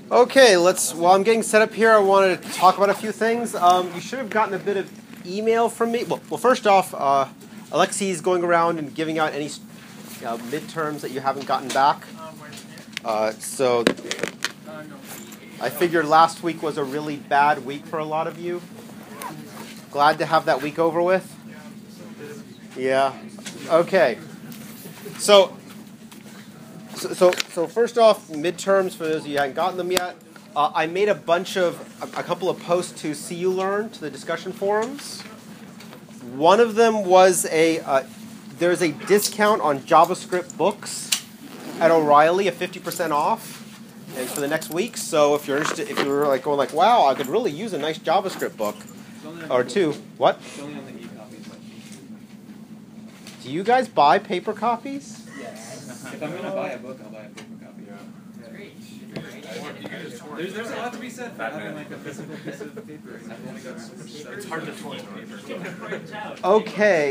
Okay, while I'm getting set up here, I wanted to talk about a few things. You should have gotten a bit of email from me. Well, first off, Alexei is going around and giving out any midterms that you haven't gotten back. So I figured last week was a really bad week for a lot of you. Glad to have that week over with. Yeah. Okay. So first off, midterms, for those of you who haven't gotten them yet, I made a couple of posts to See You Learn, to the discussion forums. One of them was there's a discount on JavaScript books at O'Reilly, a 50% off, and for the next week. So if you're interested, if you're going wow, I could really use a nice JavaScript book or two. What? Do you guys buy paper copies? If I'm going to buy a book, I'll buy a paper copy. There's a lot to be said for having a physical piece of paper. It's hard to torn paper. Okay.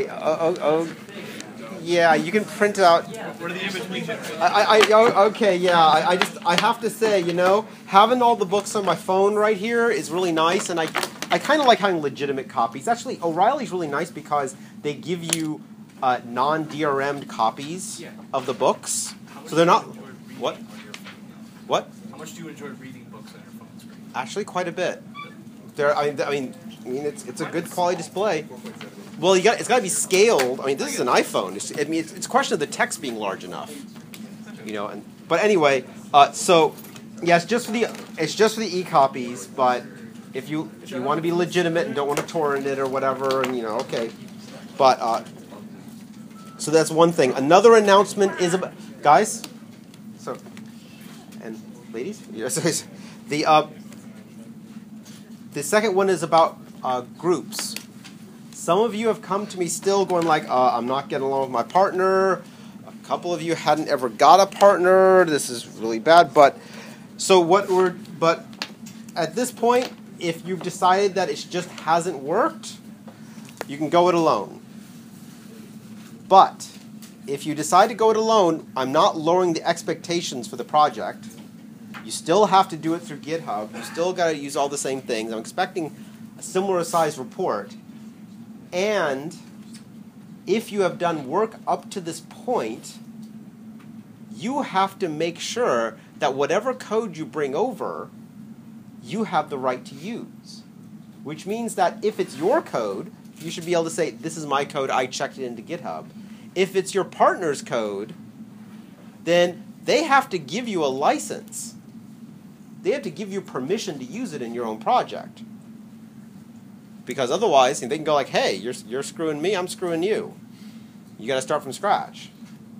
Yeah, you can print out. What are the in-between? Okay, yeah. I have to say, having all the books on my phone right here is really nice, and I kind of like having legitimate copies. Actually, O'Reilly's really nice because they give you non-DRM'd copies of the books, so they're not. What? How much do you enjoy reading books on your phone screen? Actually, quite a bit. It's a good quality display. Well, it's got to be scaled. This is an iPhone. It's a question of the text being large enough. But anyway, so yeah, it's just for the e-copies. But if you want to be legitimate and don't want to torrent it or whatever, and okay. But so that's one thing. Another announcement is about guys. So and ladies, the second one is about groups. Some of you have come to me still going I'm not getting along with my partner. A couple of you hadn't ever got a partner. This is really bad. But at this point, if you've decided that it just hasn't worked, you can go it alone. But if you decide to go it alone, I'm not lowering the expectations for the project. You still have to do it through GitHub. You still got to use all the same things. I'm expecting a similar size report. And if you have done work up to this point, you have to make sure that whatever code you bring over, you have the right to use. Which means that if it's your code, you should be able to say, this is my code, I checked it into GitHub. If it's your partner's code, then they have to give you a license. They have to give you permission to use it in your own project. Because otherwise, they can go hey, you're screwing me, I'm screwing you. You got to start from scratch.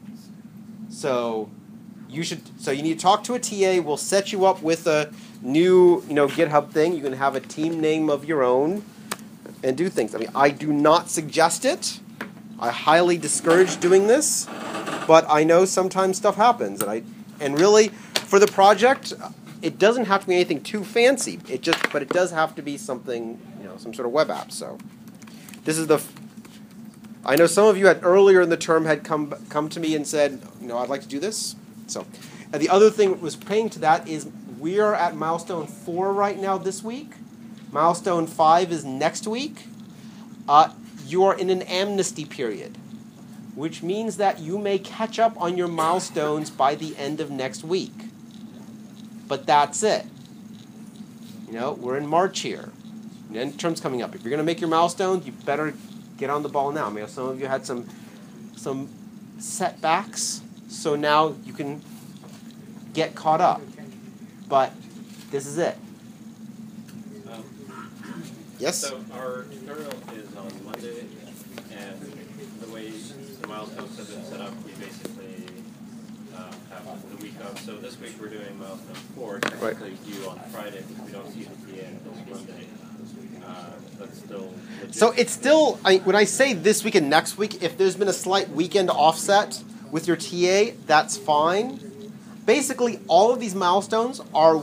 So you need to talk to a TA. We'll set you up with a new GitHub thing. You can have a team name of your own and do things. I do not suggest it. I highly discourage doing this, but I know sometimes stuff happens, and really for the project, it doesn't have to be anything too fancy. But it does have to be something, some sort of web app. So this is I know some of you earlier in the term had come to me and said, I'd like to do this. So, and the other thing that was praying to that is we are at milestone 4 right now this week. Milestone 5 is next week. You are in an amnesty period, which means that you may catch up on your milestones by the end of next week. But that's it. We're in March here. End term's coming up. If you're going to make your milestones, you better get on the ball now. Some of you had some setbacks, so now you can get caught up. But this is it. Yes? So our tutorial is on Monday, and the way the milestones have been set up, we basically have the week of. So this week we're doing milestone 4, technically due on Friday, because we don't see the TA until Monday. That's still legit. So it's still, when I say this week and next week, if there's been a slight weekend offset with your TA, that's fine. Basically, all of these milestones are,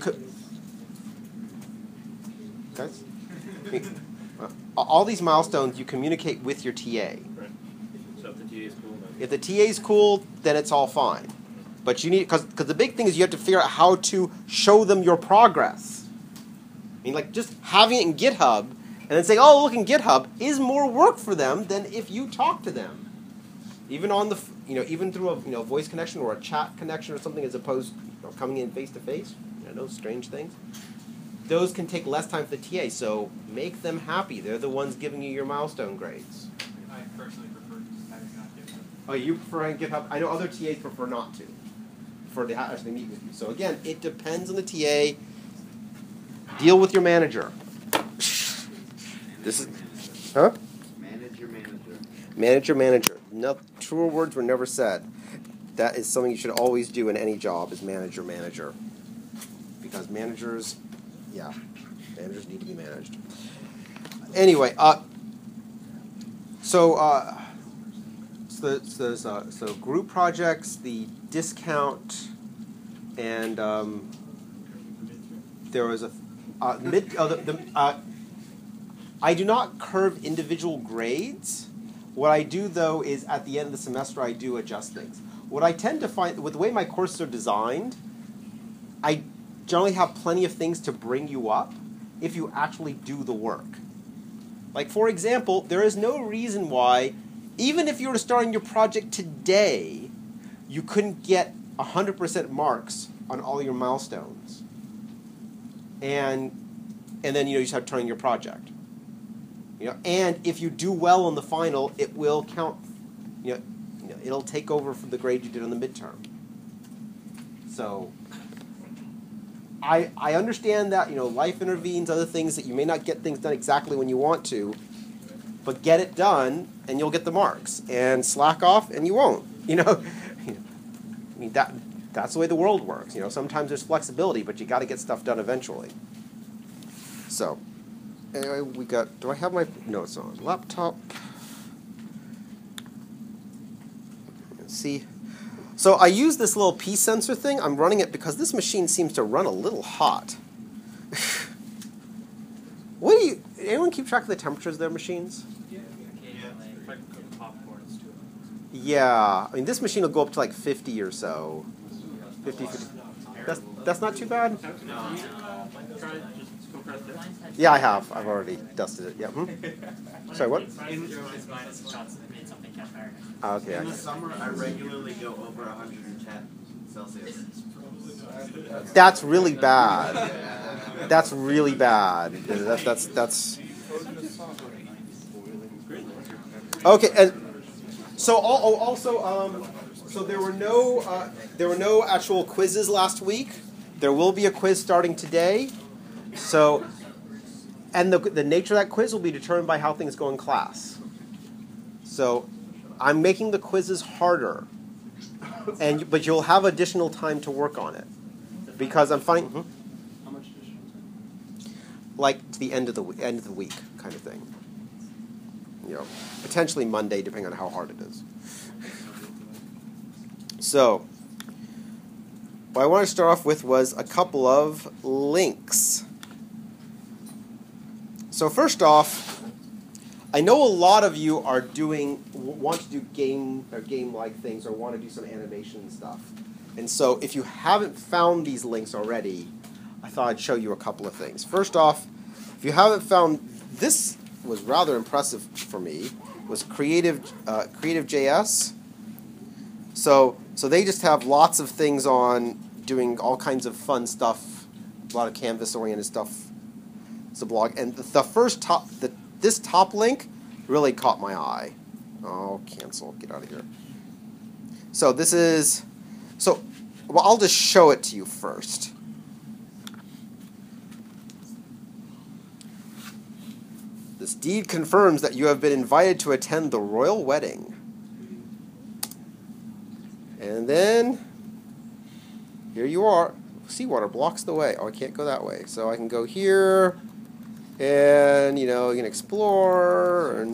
guys? All these milestones you communicate with your TA. Right. So if the TA is cool, then... If the TA is cool, then it's all fine. But you need, because the big thing is you have to figure out how to show them your progress. I mean, like, just having it in GitHub and then saying, oh, look in GitHub is more work for them than if you talk to them. Even on the, even through a voice connection or a chat connection or something, as opposed to coming in face to face. Those strange things. Those can take less time for the TA, so make them happy. They're the ones giving you your milestone grades. I personally prefer just having on GitHub. Oh, you prefer on GitHub? I know other TAs prefer not to. Prefer to actually meet with you. So again, it depends on the TA. Deal with your manager. This is, huh? Manage your manager. Manage your manager. No, truer words were never said. That is something you should always do in any job, is manage your manager. Because managers need to be managed. Anyway, so group projects, the discount, and there was a I do not curve individual grades. What I do, though, is at the end of the semester I do adjust things. What I tend to find, with the way my courses are designed, I generally have plenty of things to bring you up if you actually do the work. Like, for example, there is no reason why, even if you were starting your project today, you couldn't get 100% marks on all your milestones. And then you just have to turn in your project. And if you do well on the final, it will count. It'll take over from the grade you did on the midterm. So I understand that life intervenes, other things that you may not get things done exactly when you want to, but get it done and you'll get the marks. And slack off and you won't. That's the way the world works. Sometimes there's flexibility, but you got to get stuff done eventually. So anyway, do I have my notes on? Laptop. Let's see. So I use this little P sensor thing. I'm running it because this machine seems to run a little hot. Anyone keep track of the temperatures of their machines? Yeah. I mean, this machine will go up to like 50 or so. 50. That's not too bad? Yeah, I have. I've already dusted it. Yeah. Sorry, what? Okay. In the summer, I regularly go over 110 Celsius. That's really bad. That's really bad. That's. Okay, and so also so there were no actual quizzes last week. There will be a quiz starting today. So, and the nature of that quiz will be determined by how things go in class. So, I'm making the quizzes harder, but you'll have additional time to work on it because I'm finding How much additional time? Like to the end of the week kind of thing. Potentially Monday, depending on how hard it is. So, what I want to start off with was a couple of links. So first off, I know a lot of you are want to do game-like things or want to do some animation stuff. And so if you haven't found these links already, I thought I'd show you a couple of things. First off, if you haven't found, this was rather impressive for me, was Creative.js. So they just have lots of things on doing all kinds of fun stuff, a lot of Canvas-oriented stuff. It's a blog, and this top link really caught my eye. Oh, cancel! Get out of here. So I'll just show it to you first. This deed confirms that you have been invited to attend the royal wedding. And then here you are. Seawater blocks the way. Oh, I can't go that way. So I can go here. And, you can explore, and...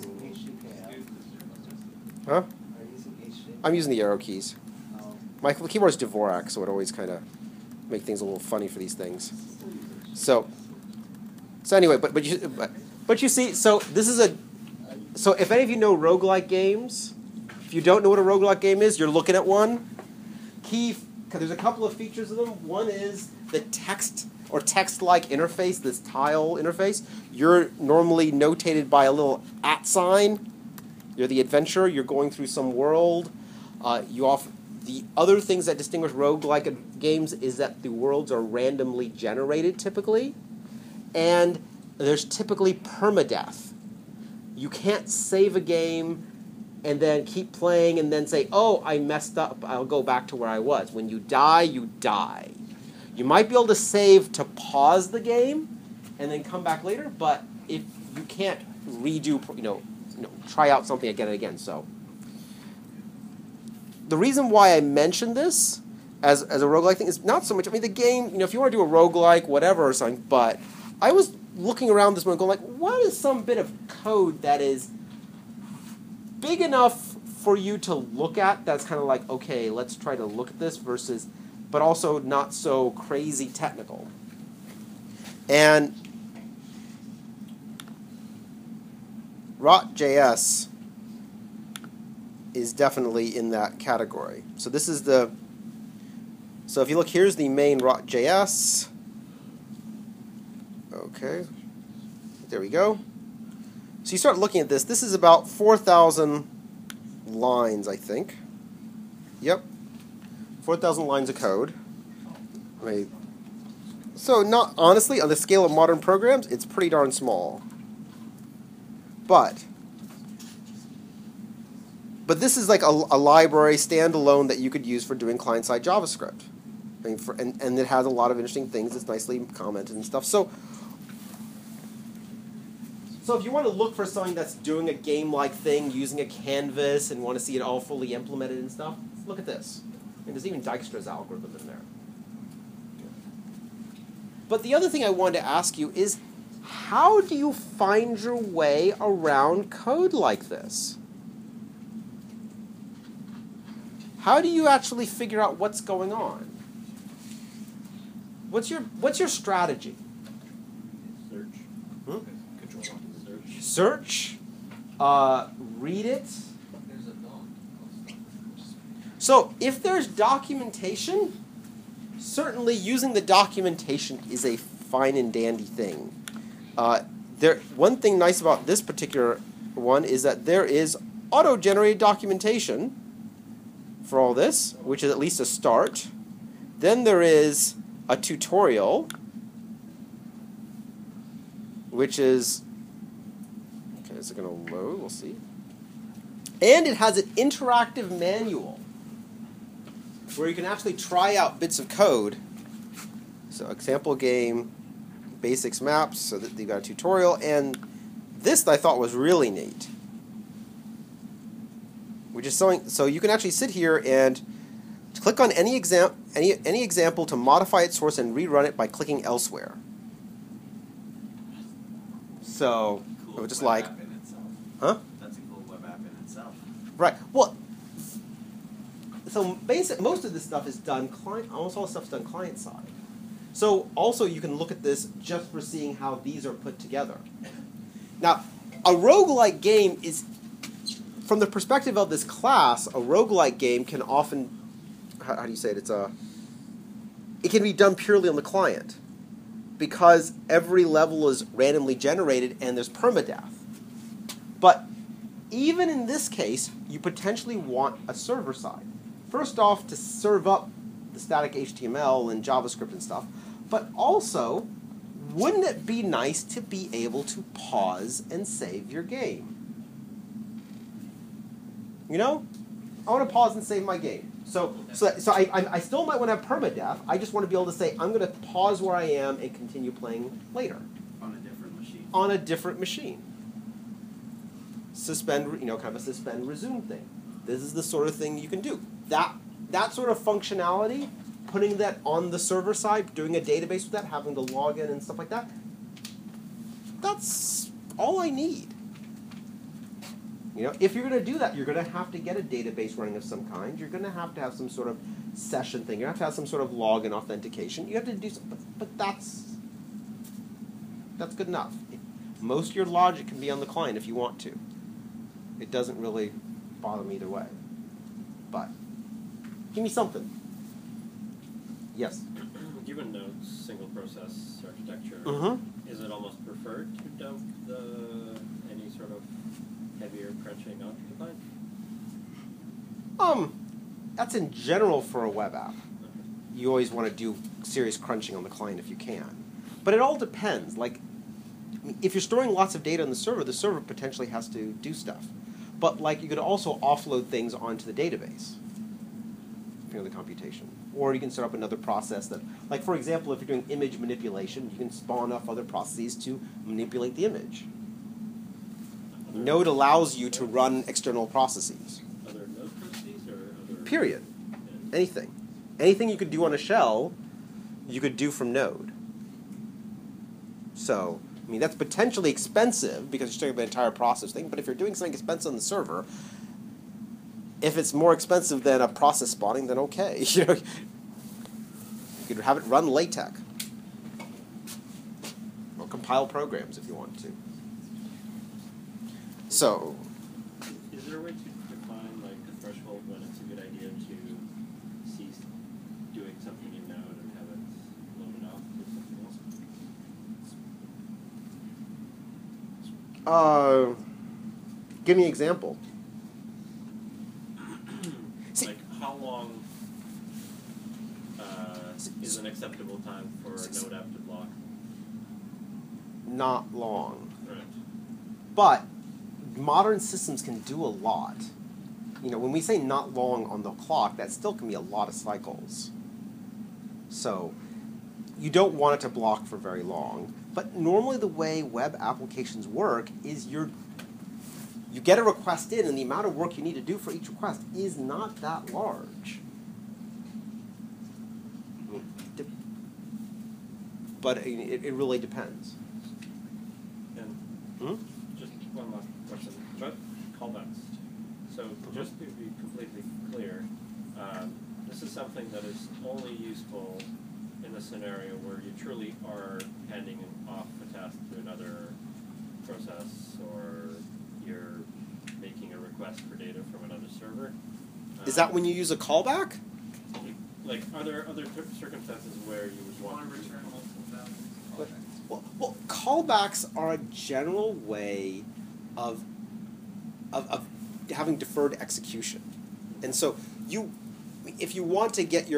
Huh? I'm using the arrow keys. My keyboard's Dvorak, so it always kind of make things a little funny for these things. So anyway, but you see, so this is so if any of you know roguelike games, if you don't know what a roguelike game is, you're looking at one. there's a couple of features of them. One is the text or text-like interface, this tile interface. You're normally notated by a little @ sign. You're the adventurer. You're going through some world. The other things that distinguish roguelike games is that the worlds are randomly generated typically, and there's typically permadeath. You can't save a game and then keep playing and then say, oh, I messed up, I'll go back to where I was. When you die, you die. You might be able to save to pause the game and then come back later, but if you can't redo, try out something again and again. So the reason why I mentioned this as a roguelike thing is not so much, the game, if you want to do a roguelike, whatever or something, but I was looking around this morning going what is some bit of code that is big enough for you to look at that's kind of okay, let's try to look at this versus, but also not so crazy technical. And Rot.js is definitely in that category. So this is so if you look, here's the main Rot.js. Okay, there we go. So you start looking at this. This is about 4,000 lines, I think. Yep, 4,000 lines of code. So not honestly, on the scale of modern programs, it's pretty darn small. But this is like a library standalone that you could use for doing client-side JavaScript. And it has a lot of interesting things. It's nicely commented and stuff. So if you want to look for something that's doing a game-like thing, using a canvas, and want to see it all fully implemented and stuff, look at this. There's even Dijkstra's algorithm in there. But the other thing I wanted to ask you is, how do you find your way around code like this? How do you actually figure out what's going on? What's your strategy? Search. Control. Search. Read it. So if there's documentation, certainly using the documentation is a fine and dandy thing. One thing nice about this particular one is that there is auto-generated documentation for all this, which is at least a start. Then there is a tutorial, which is, okay, is it going to load? We'll see. And it has an interactive manual where you can actually try out bits of code. So example game, basics maps, so that you've got a tutorial, and this I thought was really neat. Which is something, so you can actually sit here and click on any example to modify its source and rerun it by clicking elsewhere. So, Cool just web app in itself. Huh? That's a cool web app in itself. Right. Well, so most of this stuff is done client. Almost all the stuff's done client side. So also you can look at this just for seeing how these are put together. Now, a roguelike game is, from the perspective of this class, a roguelike game can often, how do you say it? It can be done purely on the client because every level is randomly generated and there's permadeath. But even in this case, you potentially want a server side. First off, to serve up the static HTML and JavaScript and stuff, but also, wouldn't it be nice to be able to pause and save your game? I want to pause and save my game. So I still might want to have permadeath. I just want to be able to say, I'm going to pause where I am and continue playing later. On a different machine. On a different machine. Suspend, kind of a suspend resume thing. This is the sort of thing you can do. That sort of functionality, putting that on the server side, doing a database with that, having to log in and stuff like that, that's all I need. If you're going to do that, you're going to have to get a database running of some kind. You're going to have some sort of session thing. You're going to have some sort of login authentication. You have to do something, but that's good enough. Most of your logic can be on the client if you want to. It doesn't really bother me either way. But give me something. Yes. Given Node's single process architecture, Mm-hmm. is it almost preferred to dump any sort of heavier crunching onto the client? That's in general for a web app. You always want to do serious crunching on the client if you can. But it all depends. Like, if you're storing lots of data on the server potentially has to do stuff. But like, you could also offload things onto the database, the computation. Or you can set up another process that, like for example, if you're doing image manipulation, you can spawn off other processes to manipulate the image. Node allows you to run external processes. Other Node processes or other? Period. Anything. Anything you could do on a shell, you could do from Node. So, I mean, that's potentially expensive because you're doing an entire process thing, but if you're doing something expensive on the server, if it's more expensive than a process spawning, then okay. You could have it run LaTeX. Or compile programs if you want to. So, is there a way to define like a threshold when it's a good idea to cease doing something in Node and have it loaded off or something else? Give me an example. Like how long is an acceptable time for a Node app to block? Not long. Right. But modern systems can do a lot. When we say not long on the clock, that still can be a lot of cycles. So you don't want it to block for very long. But normally the way web applications work is you get a request in, and the amount of work you need to do for each request is not that large. But it really depends. And just one last question about callbacks. So just to be completely clear, this is something that is only useful in a scenario where you truly are handing off a task to another process, or you're making a request for data from another server. Is that when you use a callback? Like, are there other circumstances where you would want to return multiple values? Well, callbacks are a general way of having deferred execution. And so if you want to get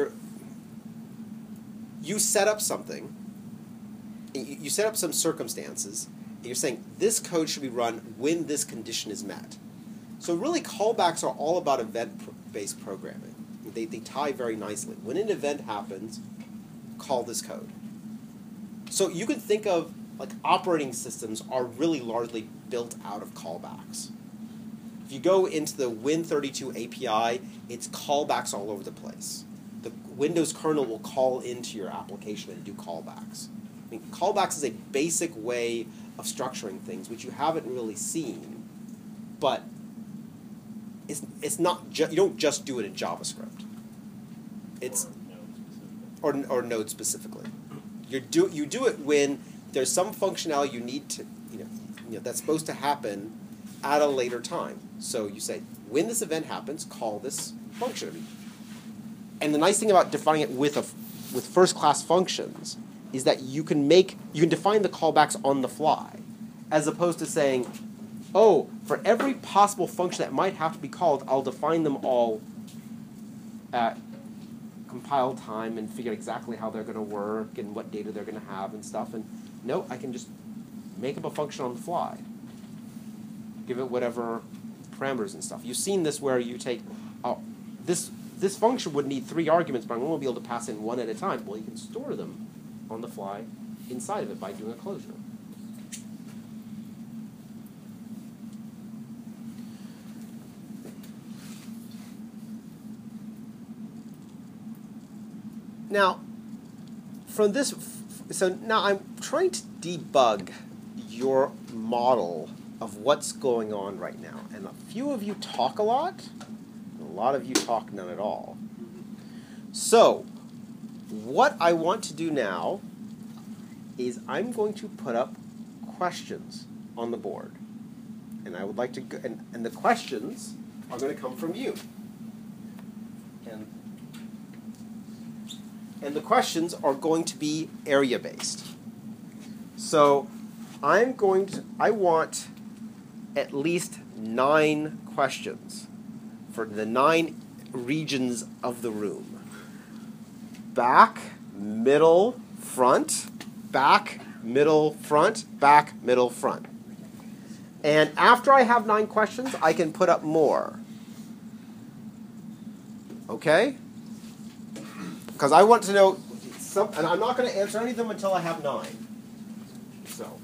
you set up something, you set up some circumstances, and you're saying this code should be run when this condition is met. So really callbacks are all about event-based programming. They tie very nicely. When an event happens, call this code. So you could think of, like, operating systems are really largely built out of callbacks. If you go into the Win32 API, it's callbacks all over the place. The Windows kernel will call into your application and do callbacks. I mean, callbacks is a basic way of structuring things, which you haven't really seen, but it's not you don't just do it in JavaScript. It's or Node specifically. You do it when there's some functionality you need to that's supposed to happen at a later time. So you say, when this event happens, call this function. And the nice thing about defining it with first-class functions is that you can define the callbacks on the fly, as opposed to saying, oh, for every possible function that might have to be called, I'll define them all at compile time and figure out exactly how they're going to work and what data they're going to have and stuff. And no, I can just make up a function on the fly, give it whatever parameters and stuff. You've seen this where you take, this function would need 3 arguments, but I'm only going to be able to pass in 1 at a time. Well, you can store them on the fly inside of it by doing a closure. Now, from this, so now I'm trying to debug your model of what's going on right now. And a few of you talk a lot, and a lot of you talk none at all. So, what I want to do now is I'm going to put up questions on the board. And I would like to, and the questions are going to come from you. And And the questions are going to be area-based. So I want at least 9 questions for the 9 regions of the room. Back, middle, front, back, middle, front, back, middle, front. And after I have 9 questions, I can put up more. Okay? Because I want to know some, and I'm not going to answer any of them until I have 9. So.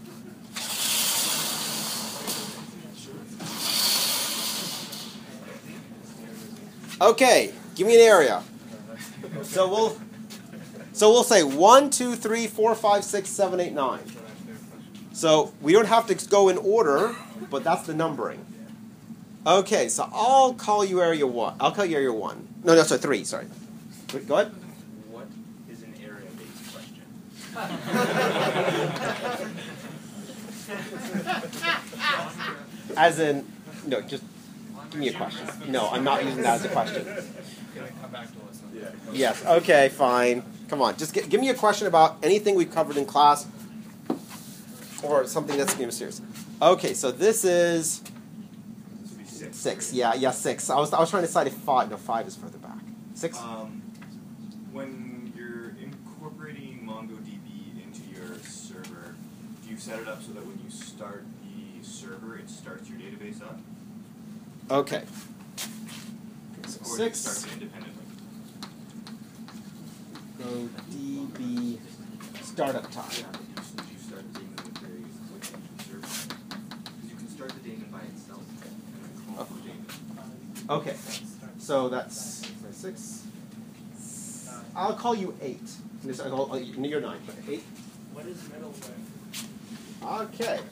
Okay, give me an area. So we'll say 1, 2, 3, 4, 5, 6, 7, 8, 9. So we don't have to go in order, but that's the numbering. Okay, so I'll call you area 1. I'll call you area 1. No, sorry, 3, sorry. Wait, go ahead. What is an area-based question? As in, no, just give me a question. No, I'm not using that as a question. Can I come back to us? Yes, okay, fine. Come on, just give me a question about anything we've covered in class or something that's going to be serious. Okay, so this is 6. Yeah, 6. I was trying to decide if 5. No, 5 is further back. 6? When you're incorporating MongoDB into your server, do you set it up so that when you start the server, it starts your database up? Okay. So Or do you 6. start it independently? Go DB startup time. Do you start the daemon with very quick on the server? Because you can start the daemon by itself and then call the daemon. Okay. So that's 6. I'll call you 8. You're 9. But 8. What is middleware? Okay.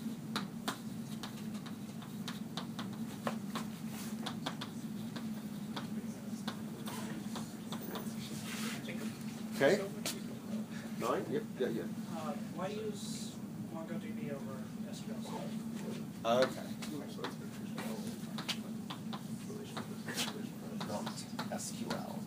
Okay. 9. Yep. Yeah. Why use MongoDB over SQL Server? Okay. Not SQL.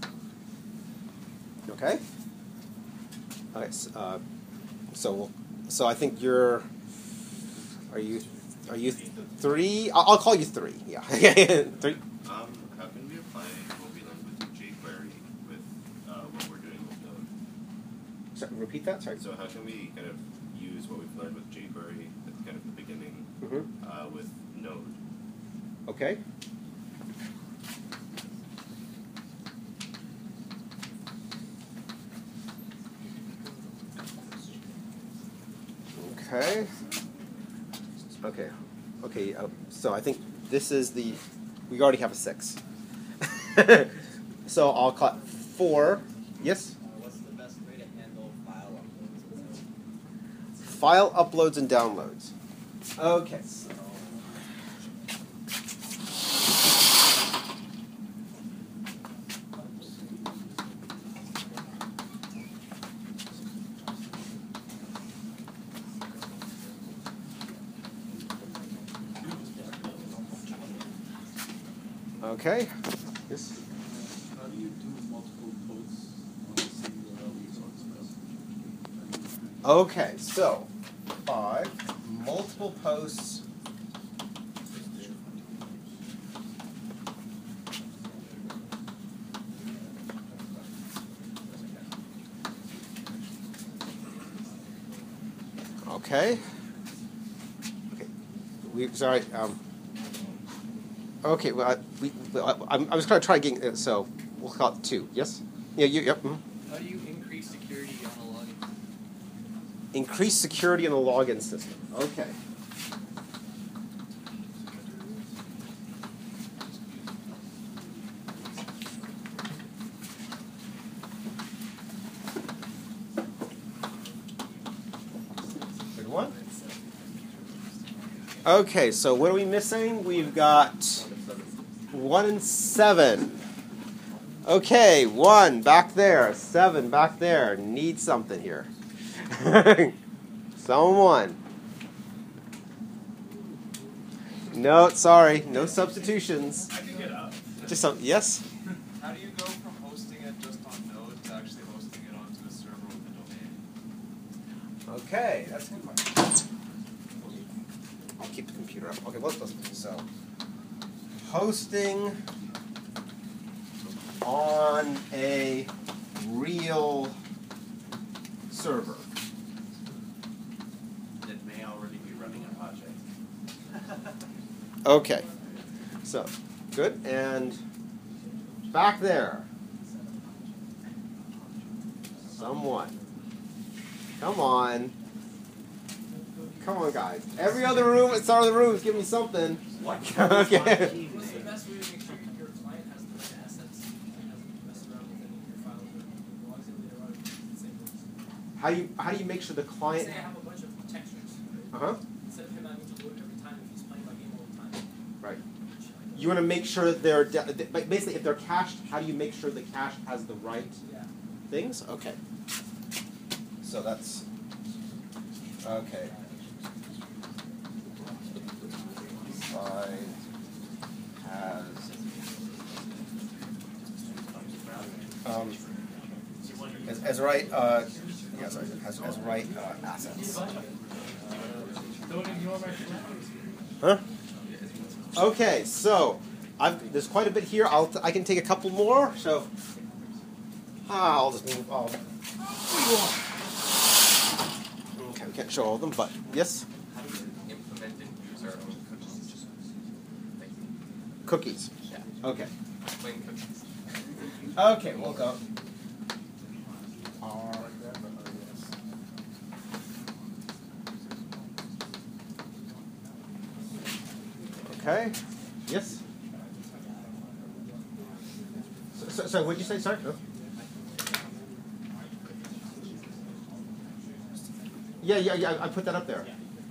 Okay. Okay. So I think you're. Are you 3? I'll call you 3. Yeah. 3. How can we apply what we learned with jQuery with what we're doing with Node? So, repeat that. Sorry. So how can we kind of use what we've learned with jQuery at kind of the beginning with Node? Okay. Okay. So I think this is the. We already have a 6. So I'll cut 4. Yes. What's the best way to handle File file uploads? uploads and downloads. Okay. So. Okay. Yes. How do you do multiple posts on a single resource? Okay, so 5 multiple posts. Okay. Sorry. Okay. Well, I was going to try getting. So we'll call it 2. Yes. Yeah. Yep. How do you increase security on a login? Increase security in the login system. Okay. Good one. Okay, so what are we missing? We've got 1 and 7. Okay, 1 back there, 7 back there. Need something here. Someone. No, sorry, no substitutions. I can get up. Just some. Yes. How do you go from hosting it just on Node to Okay, that's good. I'll keep the computer up. Okay, what's this? So, hosting on a real server. That may already be running a project. Okay, so good, and back there, someone, come on, guys. Every other room, at the start of the room, give me something. Okay. What's the best way to make sure your client has the right assets and doesn't mess around with any of your files or logs in there or same How do you make sure the client? Say I have a bunch of textures. Uh-huh. Instead of him having to load every time if he's playing my game all the time. Right. You want to make sure that they're basically if they're cached. How do you make sure the cache has the right things? Okay. So that's okay. Slide has as right as right assets. Huh? Okay, so there's quite a bit here. I can take a couple more. So I'll just move. Okay, we can't show all of them, but yes. How do we implement and use our own cookies? Cookies. Yeah. Okay. Plain cookies. Okay, we'll go. Okay. Yes. So what did you say? Sorry. No. Yeah. I put that up there.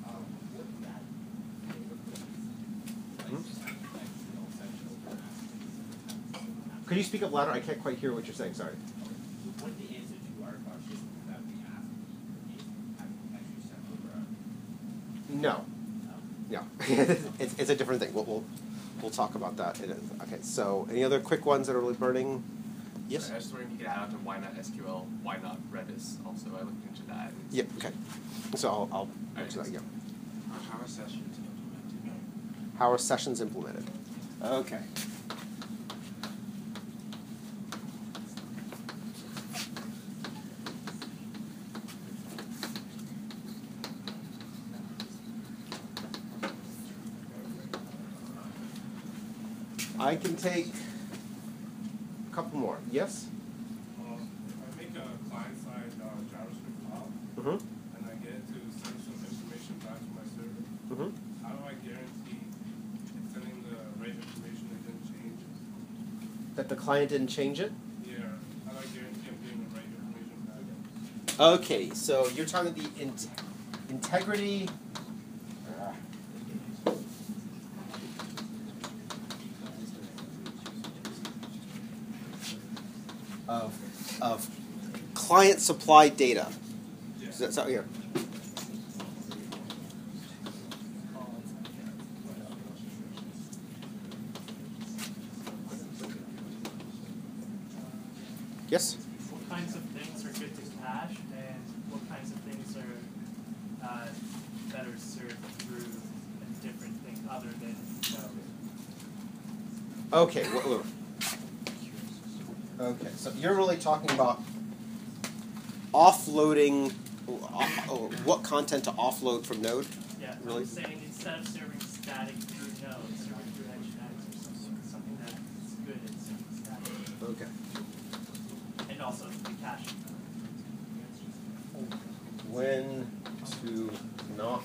Could you speak up louder? I can't quite hear what you're saying. Sorry. What the answer to our question that we asked actually sent over? No. No. it's a different thing. We'll talk about that. Okay. So any other quick ones that are really burning? Yes. Sorry, I was just wondering if you could add on to why not SQL, why not Redis? Also, I looked into that. Yep. Okay. So I'll answer that. Yeah. How are sessions implemented? How are sessions implemented? Okay. I can take a couple more. Yes? I make a client-side JavaScript file, Mm-hmm. and I get it to send some information back to my server. Mm-hmm. How do I guarantee it's sending the right information and didn't change? That the client didn't change it? Yeah. How do I guarantee I'm getting the right information back? Okay, so you're talking about the integrity. Of client supplied data. Yeah. Is that so? Here. Yes. What kinds of things are good to cache, and what kinds of things are better served through a different thing other than node? Okay. Okay, so you're really talking about offloading, what content to offload from Node? Yeah, Really? I'm saying instead of serving static through Node, serving through Nginx or something that's good at serving static. Okay. And also the caching. When to not.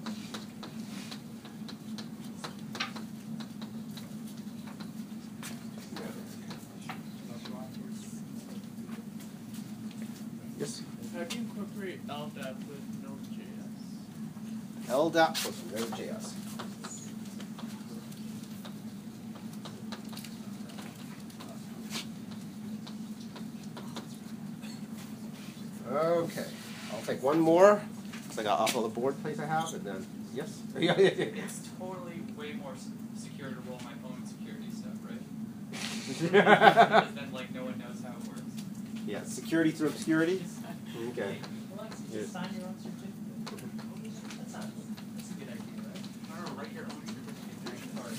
Yes? How do you incorporate LDAP with Node.js? LDAP with Node.js. Okay, I'll take one more. Looks like off of the board place I have, and then yes. It's totally way more secure to roll my own security stuff, right? Because then, like, no one knows how it works. Yeah, security through obscurity. Okay. Alexa, Yeah. just sign your own certificate. write your own certificate card.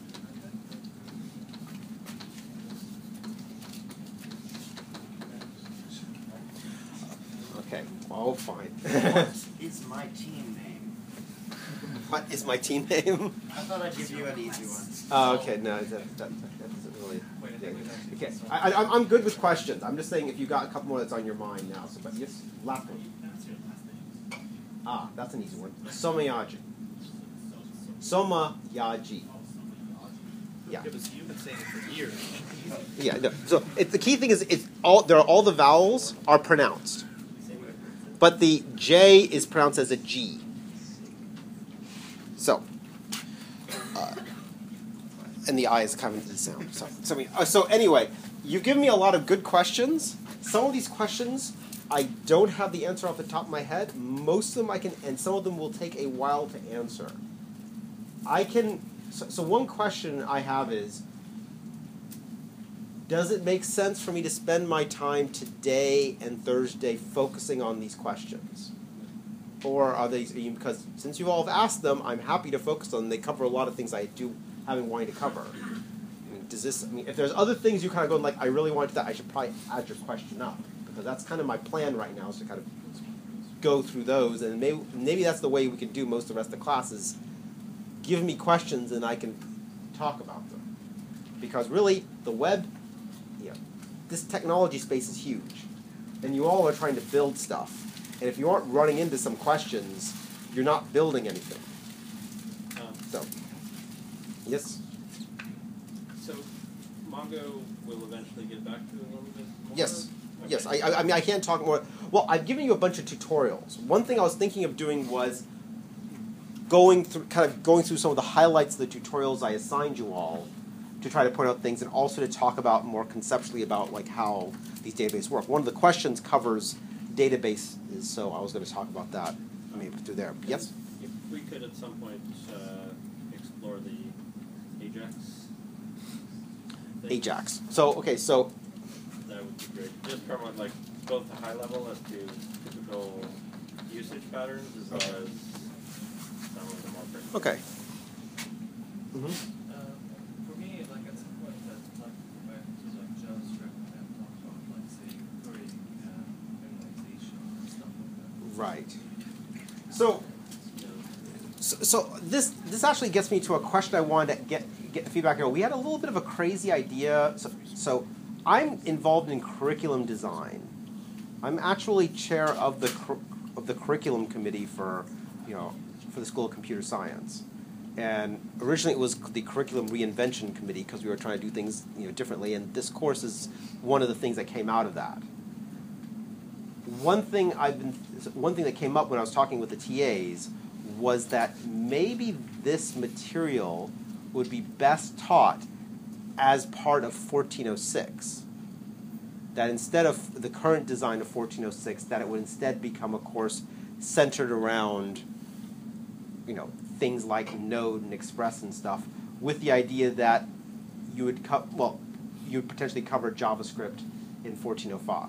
Okay. Oh, fine. What is my team name? What is my team name? I thought I'd give you an easy one. Oh, okay. No, that doesn't really. Okay. I'm good with questions. I'm just saying if you got a couple more that's on your mind now. So, but yes, last one. Ah, that's an easy one. Somayaji. Somayaji. Yeah. You've been saying it for years. Yeah. No. So the key thing is all the vowels are pronounced, but the J is pronounced as a G. So. And the I is kind of the sound. So anyway, you've given me a lot of good questions. Some of these questions I don't have the answer off the top of my head. Most of them I can, and some of them will take a while to answer. I can. So one question I have is, does it make sense for me to spend my time today and Thursday focusing on these questions? Or are these, because since you all have asked them, I'm happy to focus on them. They cover a lot of things I do have been wanting to cover. I mean, if there's other things you kind of go like, I really want that, I should probably add your question up. Because that's kind of my plan right now, is to kind of go through those. And maybe that's the way we can do most of the rest of the classes. Give me questions and I can talk about them. Because really, the web, this technology space is huge. And you all are trying to build stuff. And if you aren't running into some questions, you're not building anything. So, yes? So, Mongo will eventually get back to a little bit more? Yes. Okay. Yes, I mean, I can't talk more. Well, I've given you a bunch of tutorials. One thing I was thinking of doing was going through some of the highlights of the tutorials I assigned you all to try to point out things, and also to talk about more conceptually about like how these databases work. One of the questions covers databases, so I was going to talk about that maybe through there. Yes? If we could at some point explore the Ajax thing. Ajax. So, okay, so That would be great. Just from like both the high level as to typical usage patterns as well as some of the more practical. okay. Mm-hmm. For me, like at some point, that like went to like JavaScript and talk about like say query minimization and stuff like that. Right. So this actually gets me to a question I wanted to get feedback on. We had a little bit of a crazy idea. So I'm involved in curriculum design. I'm actually chair of the curriculum committee for the School of Computer Science. And originally it was the curriculum reinvention committee because we were trying to do things differently. And this course is one of the things that came out of that. One thing that came up when I was talking with the TAs was that maybe this material would be best taught as part of 1406. That instead of the current design of 1406, that it would instead become a course centered around, things like Node and Express and stuff, with the idea that you would potentially cover JavaScript in 1405.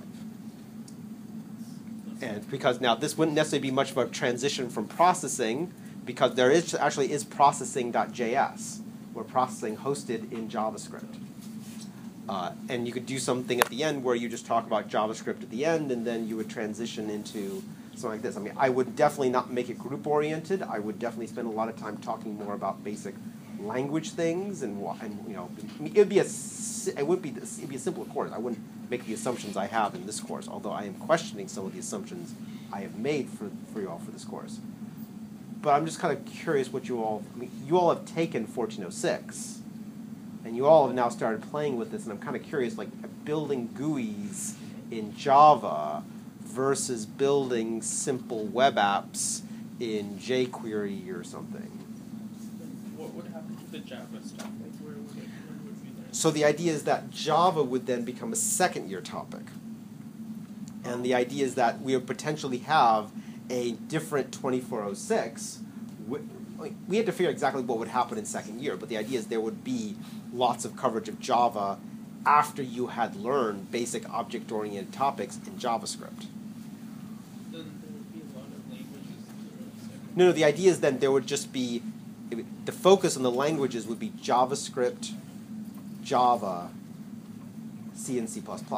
And because now this wouldn't necessarily be much of a transition from processing, because there actually is processing.js, where processing hosted in JavaScript. And you could do something at the end where you just talk about JavaScript at the end, and then you would transition into something like this. I mean, I would definitely not make it group-oriented. I would definitely spend a lot of time talking more about basic language things, it'd be a simpler course. I wouldn't make the assumptions I have in this course, although I am questioning some of the assumptions I have made for you all for this course. But I'm just kind of curious what you all have taken 1406, and you all have now started playing with this, and I'm kind of curious, like building GUIs in Java versus building simple web apps in jQuery or something. What would happen to the Java stuff? Like where would we learn? So the idea is that Java would then become a second-year topic. And the idea is that we would potentially have a different 2406. We had to figure out exactly what would happen in second year, but the idea is there would be lots of coverage of Java after you had learned basic object-oriented topics in JavaScript. Then there would be a lot of languages. No, the idea is then there would just be, the focus on the languages would be JavaScript, Java, C and C++.